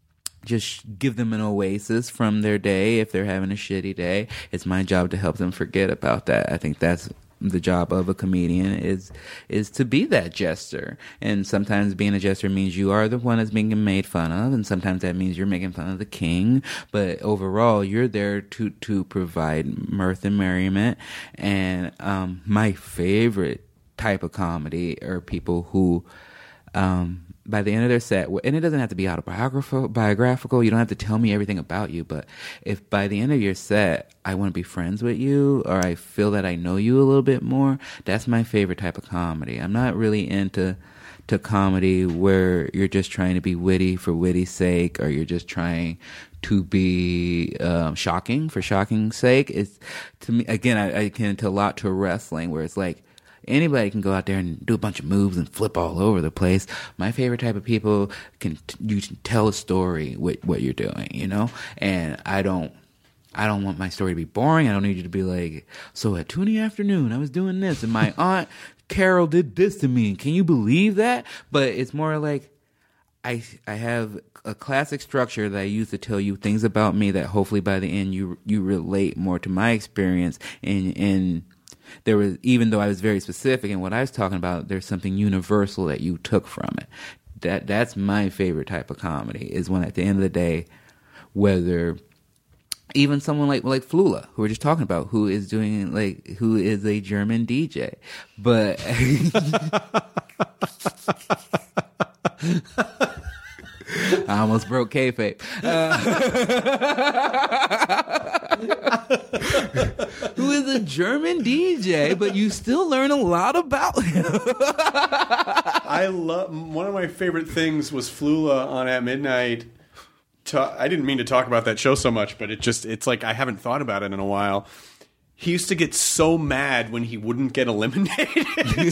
just give them an oasis from their day if they're having a shitty day. It's my job to help them forget about that. I think that's the job of a comedian is is to be that jester. And sometimes being a jester means you are the one that's being made fun of, and sometimes that means you're making fun of the king. But overall, you're there to to provide mirth and merriment. And um, my favorite type of comedy are people who um, by the end of their set, and it doesn't have to be autobiographical, biographical. You don't have to tell me everything about you. But if by the end of your set, I want to be friends with you, or I feel that I know you a little bit more, that's my favorite type of comedy. I'm not really into to comedy where you're just trying to be witty for witty's sake, or you're just trying to be um, shocking for shocking's sake. It's to me again, I, I can into a lot to wrestling, where it's like, anybody can go out there and do a bunch of moves and flip all over the place. My favorite type of people can you can tell a story with what you're doing, you know? And I don't I don't want my story to be boring. I don't need you to be like, so at two in the afternoon I was doing this and my aunt Carol did this to me. Can you believe that? But it's more like I I have a classic structure that I use to tell you things about me that hopefully by the end you you relate more to my experience, and and there was, even though I was very specific in what I was talking about, there's something universal that you took from it. That that's my favorite type of comedy, is when at the end of the day, whether even someone like like Flula, who we're just talking about, who is doing like who is a German D J, but I almost broke kayfabe. Uh, who is a German D J, but you still learn a lot about him. I I love one of my favorite things was Flula on At Midnight. Ta- I didn't mean to talk about that show so much, but it just it's like I haven't thought about it in a while. He used to get so mad when he wouldn't get eliminated.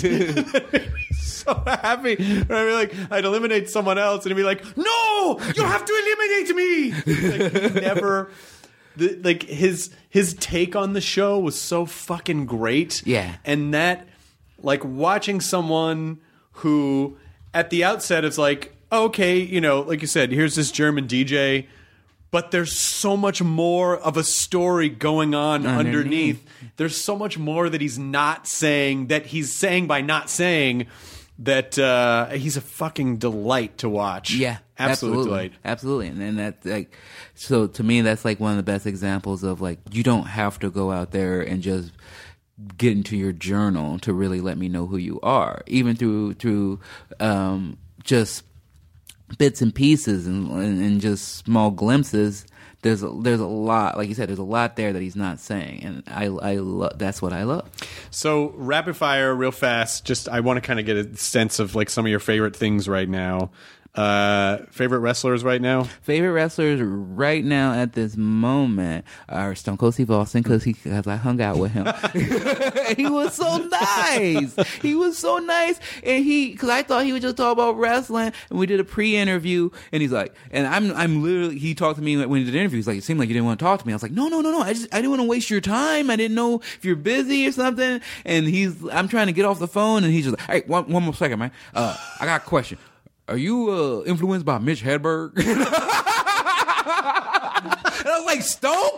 So happy. I'd be like, I'd eliminate someone else, and he'd be like, "No, you have to eliminate me." Like, he never. The, like his his take on the show was so fucking great. Yeah, and that like watching someone who at the outset is like, oh, okay, you know, like you said, here's this German D J. But there's so much more of a story going on underneath. underneath. There's so much more that he's not saying, that he's saying by not saying, that uh, he's a fucking delight to watch. Yeah. Absolute absolutely. delight. Absolutely. And then that's like, so to me, that's like one of the best examples of like, you don't have to go out there and just get into your journal to really let me know who you are. Even through, through um, just bits and pieces and, and, and just small glimpses. There's a, there's a lot, like you said, there's a lot there that he's not saying, and I I lo- that's what I love. So rapid fire, real fast. Just I want to kind of get a sense of like some of your favorite things right now. Uh, favorite wrestlers right now? Favorite wrestlers right now at this moment are Stone Cold Steve Austin because he because I hung out with him. He was so nice. He was so nice, and he because I thought he would just talk about wrestling, and we did a pre-interview, and he's like, and I'm I'm literally he talked to me when he did the interview. He's like, it seemed like you didn't want to talk to me. I was like, no, no, no, no. I just I didn't want to waste your time. I didn't know if you're busy or something. And he's I'm trying to get off the phone, and he's just like, hey, one one more second, man. Uh, I got a question. Are you uh, influenced by Mitch Hedberg? And I was like, Stone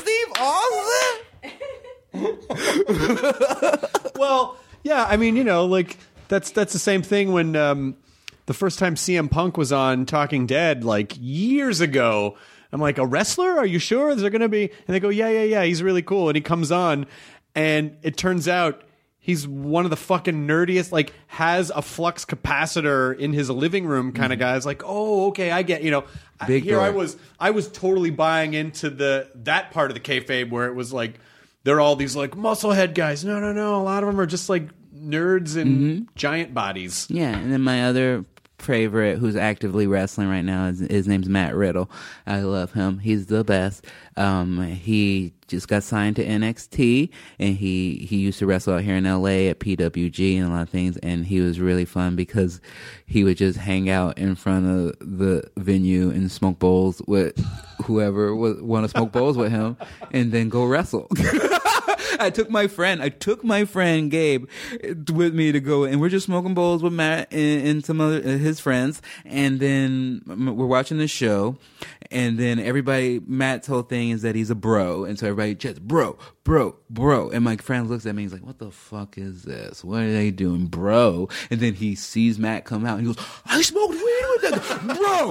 Cold Steve Austin? Well, yeah, I mean, you know, like that's that's the same thing when um, the first time C M Punk was on Talking Dead, like years ago. I'm like, a wrestler? Are you sure? Is there going to be? And they go, yeah, yeah, yeah. He's really cool. And he comes on, and it turns out he's one of the fucking nerdiest, like, has a flux capacitor in his living room kind of mm-hmm. guys. Like, oh, okay, I get, you know. Big here door. I was, I was totally buying into the that part of the kayfabe where it was like, they're all these, like, musclehead guys. No, no, no. A lot of them are just, like, nerds and mm-hmm. giant bodies. Yeah, and then my other favorite who's actively wrestling right now is his name's Matt Riddle. I love him. He's the best. Um, he just got signed to N X T, and he, he used to wrestle out here in L A at P W G and a lot of things, and he was really fun because he would just hang out in front of the venue and smoke bowls with whoever would want to smoke bowls with him, and then go wrestle. I took my friend, I took my friend Gabe with me to go, and we're just smoking bowls with Matt and, and some other uh, his friends, and then we're watching the show, and then everybody, Matt's whole thing is that he's a bro, and so everybody just bro, bro, bro, and my friend looks at me, he's like, "What the fuck is this? What are they doing, bro?" And then he sees Matt come out, and he goes, "I smoked weed with that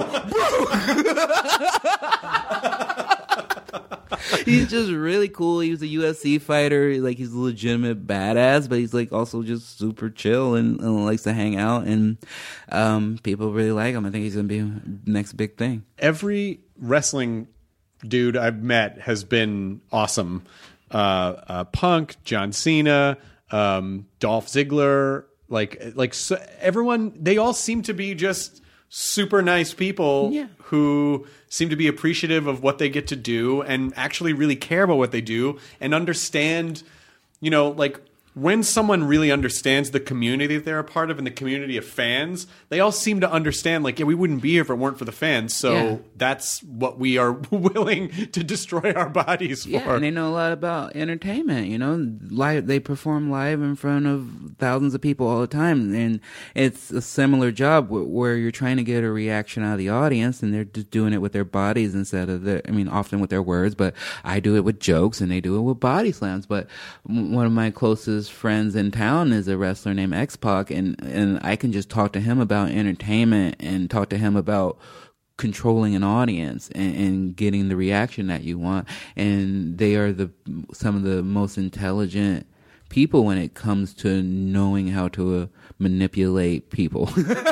bro, bro." He's just really cool. He was a U F C fighter. Like, he's a legitimate badass, but he's like also just super chill and, and likes to hang out. And um, people really like him. I think he's gonna be the next big thing. Every wrestling dude I've met has been awesome. Uh, uh, Punk, John Cena, um, Dolph Ziggler, like like so everyone. They all seem to be just super nice people yeah. who seem to be appreciative of what they get to do and actually really care about what they do and understand, you know, like when someone really understands the community that they're a part of and the community of fans, they all seem to understand, like, yeah, we wouldn't be here if it weren't for the fans. So yeah. that's what we are willing to destroy our bodies for. Yeah, and they know a lot about entertainment, you know. Live, they perform live in front of thousands of people all the time. And it's a similar job where you're trying to get a reaction out of the audience, and they're just doing it with their bodies instead of their, I mean, often with their words, but I do it with jokes and they do it with body slams. But one of my closest friends in town is a wrestler named X-Pac, and and I can just talk to him about entertainment and talk to him about controlling an audience and, and getting the reaction that you want. And they are the some of the most intelligent people when it comes to knowing how to uh, manipulate people.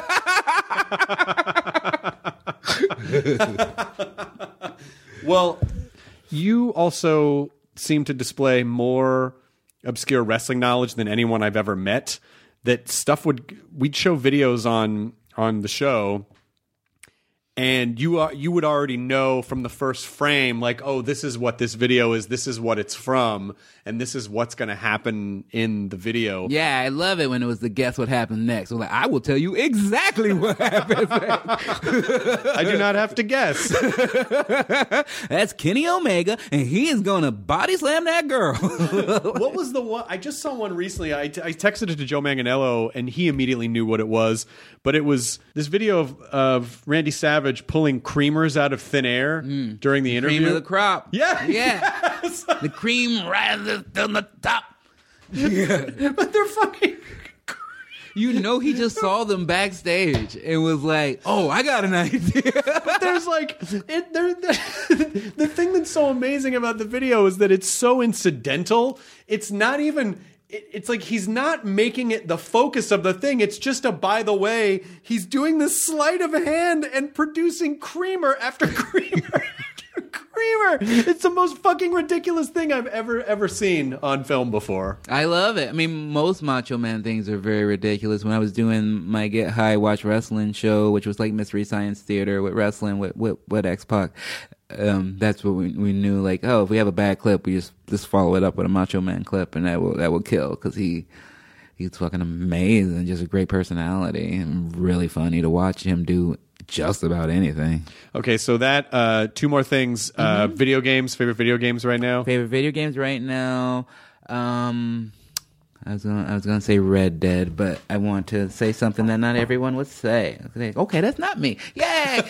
Well, you also seem to display more obscure wrestling knowledge than anyone I've ever met. that stuff would we'd show videos on on the show. And you are, you would already know from the first frame, like, oh, this is what this video is, this is what it's from, and this is what's going to happen in the video. Yeah, I love it when it was the guess what happened next. We're like, I will tell you exactly what happens next. I do not have to guess. That's Kenny Omega, and he is going to body slam that girl. What was the one? I just saw one recently. I, t- I texted it to Joe Manganiello, and he immediately knew what it was. But it was this video of, of Randy Savage pulling creamers out of thin air mm. during the interview. Cream of the crop. Yeah. Yeah. Yes. The cream rises to the top. Yeah. But they're fucking... You know he just saw them backstage and was like, oh, I got an idea. But there's like... It, there, the, the thing that's so amazing about the video is that it's so incidental. It's not even... It's like he's not making it the focus of the thing. It's just a, by the way, he's doing this sleight of hand and producing creamer after creamer after creamer. It's the most fucking ridiculous thing I've ever, ever seen on film before. I love it. I mean, most Macho Man things are very ridiculous. When I was doing my Get High Watch Wrestling show, which was like Mystery Science Theater with wrestling with, with, with X-Pac, Um, that's what we we knew. Like, oh, if we have a bad clip, we just just follow it up with a Macho Man clip, and that will that will kill because he he's fucking amazing, just a great personality, and really funny to watch him do just about anything. Okay, so that uh, two more things. Uh, mm-hmm. Video games, favorite video games right now. Favorite video games right now. Um, I was gonna I was gonna say Red Dead, but I want to say something that not everyone would say. Okay, that's not me. Yay!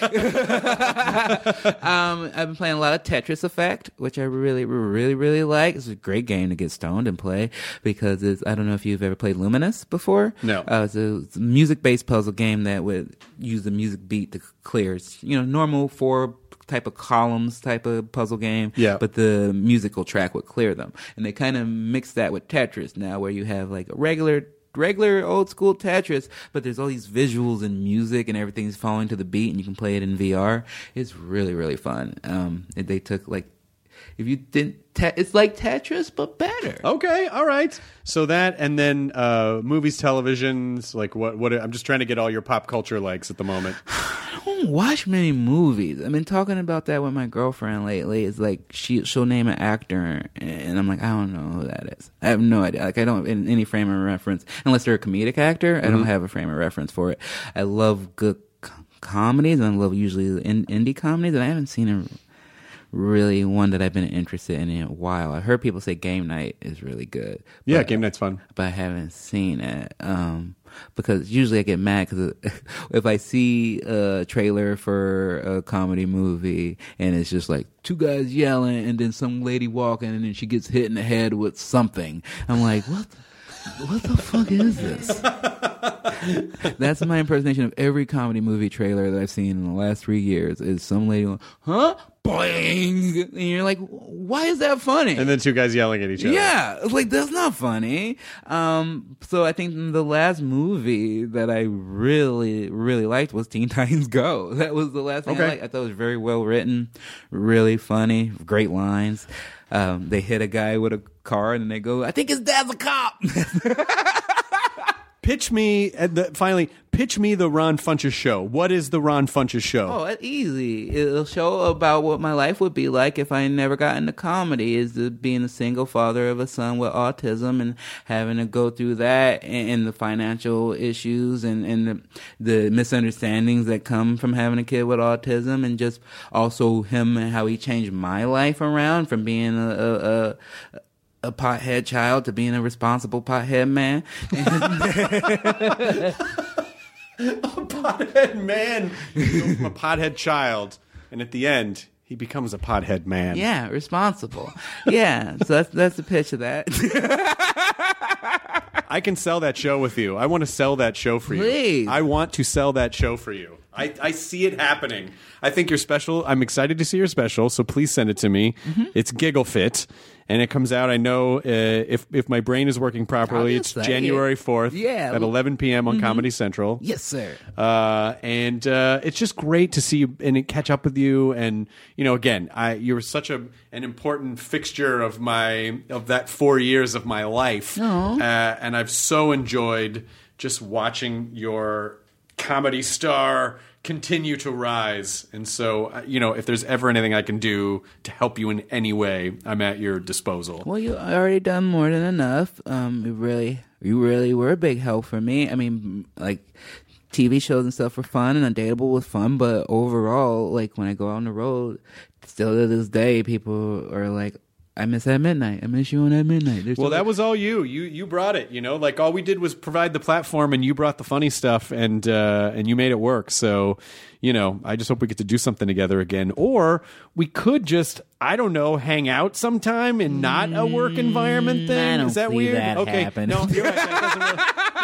um, I've been playing a lot of Tetris Effect, which I really, really, really like. It's a great game to get stoned and play because it's. I don't know if you've ever played Luminous before. No. Uh, it's a, it's a music-based puzzle game that would use the music beat to clear. It's, you know, normal four type of columns type of puzzle game, yeah. But the musical track would clear them, and they kind of mix that with Tetris now, where you have like a regular regular old school Tetris, but there's all these visuals and music and everything's falling to the beat, and you can play it in V R. It's really, really fun. Um, they took like, if you didn't, te- it's like Tetris but better. Okay, all right. So that, and then uh, movies, televisions, like what? What? I'm just trying to get all your pop culture likes at the moment. I don't watch many movies. I've been talking about that with my girlfriend lately. It's like she she'll name an actor, and I'm like, I don't know who that is. I have no idea. Like I don't in any frame of reference unless they're a comedic actor. Mm-hmm. I don't have a frame of reference for it. I love good com- comedies, and I love usually in- indie comedies, and I haven't seen a really one that I've been interested in in a while. I heard people say Game Night is really good. Yeah, but, Game Night's fun, but I haven't seen it. Um, because usually I get mad because if I see a trailer for a comedy movie and it's just like two guys yelling and then some lady walking and then she gets hit in the head with something, I'm like, what? The, what the fuck is this? That's my impersonation of every comedy movie trailer that I've seen in the last three years. Is some lady going, huh? Boing! And you're like, why is that funny? And then two guys yelling at each other. Yeah, it's like that's not funny. Um, so I think the last movie that I really, really liked was Teen Titans Go. That was the last thing okay. I liked. I thought it was very well written, really funny, great lines. Um, they hit a guy with a car and they go, I think his dad's a cop. Pitch me, at the, finally, pitch me the Ron Funches show. What is the Ron Funches show? Oh, it's easy. It'll show about what my life would be like if I never got into comedy, is the, being a single father of a son with autism and having to go through that and, and the financial issues and, and the, the misunderstandings that come from having a kid with autism, and just also him and how he changed my life around from being a, a, a a pothead child to being a responsible pothead man. A pothead man from a pothead child, and at the end he becomes a pothead man. Yeah, responsible. Yeah, so that's that's the pitch of that. I can sell that show with you. I want to sell that show for you. Please. I want to sell that show for you. I, I see it happening. I think your special, I'm excited to see your special, so please send it to me. Mm-hmm. It's Giggle Fit, and it comes out, I know, uh, if if my brain is working properly, it's January fourth yeah. at eleven p.m. on mm-hmm. Comedy Central. Yes, sir. Uh, and uh, it's just great to see you and catch up with you. And, you know, again, I, you're such a an important fixture of my of that four years of my life. Uh, and I've so enjoyed just watching your comedy star continue to rise. And so, uh, you know, if there's ever anything I can do to help you in any way, I'm at your disposal. Well, you already done more than enough. Um, you really, you really were a big help for me. I mean, like, T V shows and stuff were fun, and Undateable was fun, but overall, like, when I go out on the road, still to this day, people are like, I miss at midnight. I miss you on at midnight. There's well, so that much- was all you. You you brought it. You know, like all we did was provide the platform, and you brought the funny stuff, and uh, and you made it work. So, you know, I just hope we get to do something together again, or we could just, I don't know, hang out sometime in not a work environment thing. I don't Is that see weird? that okay, happen. no, you're right. That doesn't really...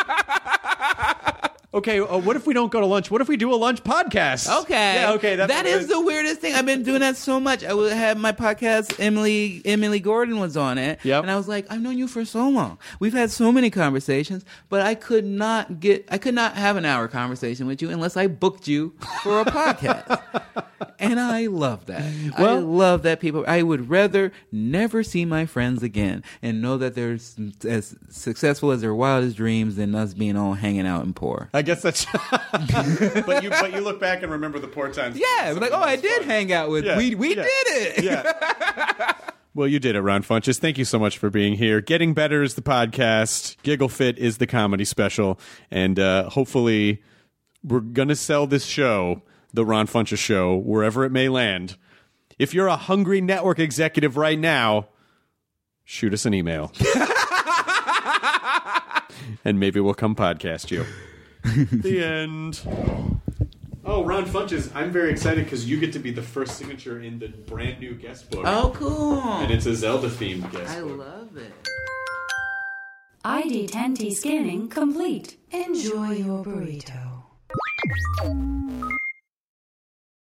Okay, uh, what if we don't go to lunch? What if we do a lunch podcast? Okay. Yeah, okay. That's that is the weirdest thing. I've been doing that so much. I would have my podcast, Emily Emily Gordon was on it. Yep. And I was like, I've known you for so long. We've had so many conversations, but I could not get, I could not have an hour conversation with you unless I booked you for a podcast. And I love that. I Well- love that people, I would rather never see my friends again and know that they're s- as successful as their wildest dreams than us being all hanging out and poor. I guess that's. but you but you look back and remember the poor times. Yeah, like, oh, I did hang out with, Yeah, we we yeah, did it. Yeah. Well, you did it, Ron Funches. Thank you so much for being here. Getting Better is the podcast. Giggle Fit is the comedy special. And uh, hopefully we're going to sell this show, the Ron Funches Show, wherever it may land. If you're a hungry network executive right now, shoot us an email. And maybe we'll come podcast you. The end. Oh, Ron Funches, I'm very excited because you get to be the first signature in the brand new guest book. Oh, cool. And it's a Zelda-themed guest I book. love it. I D ten T scanning complete. Enjoy your burrito.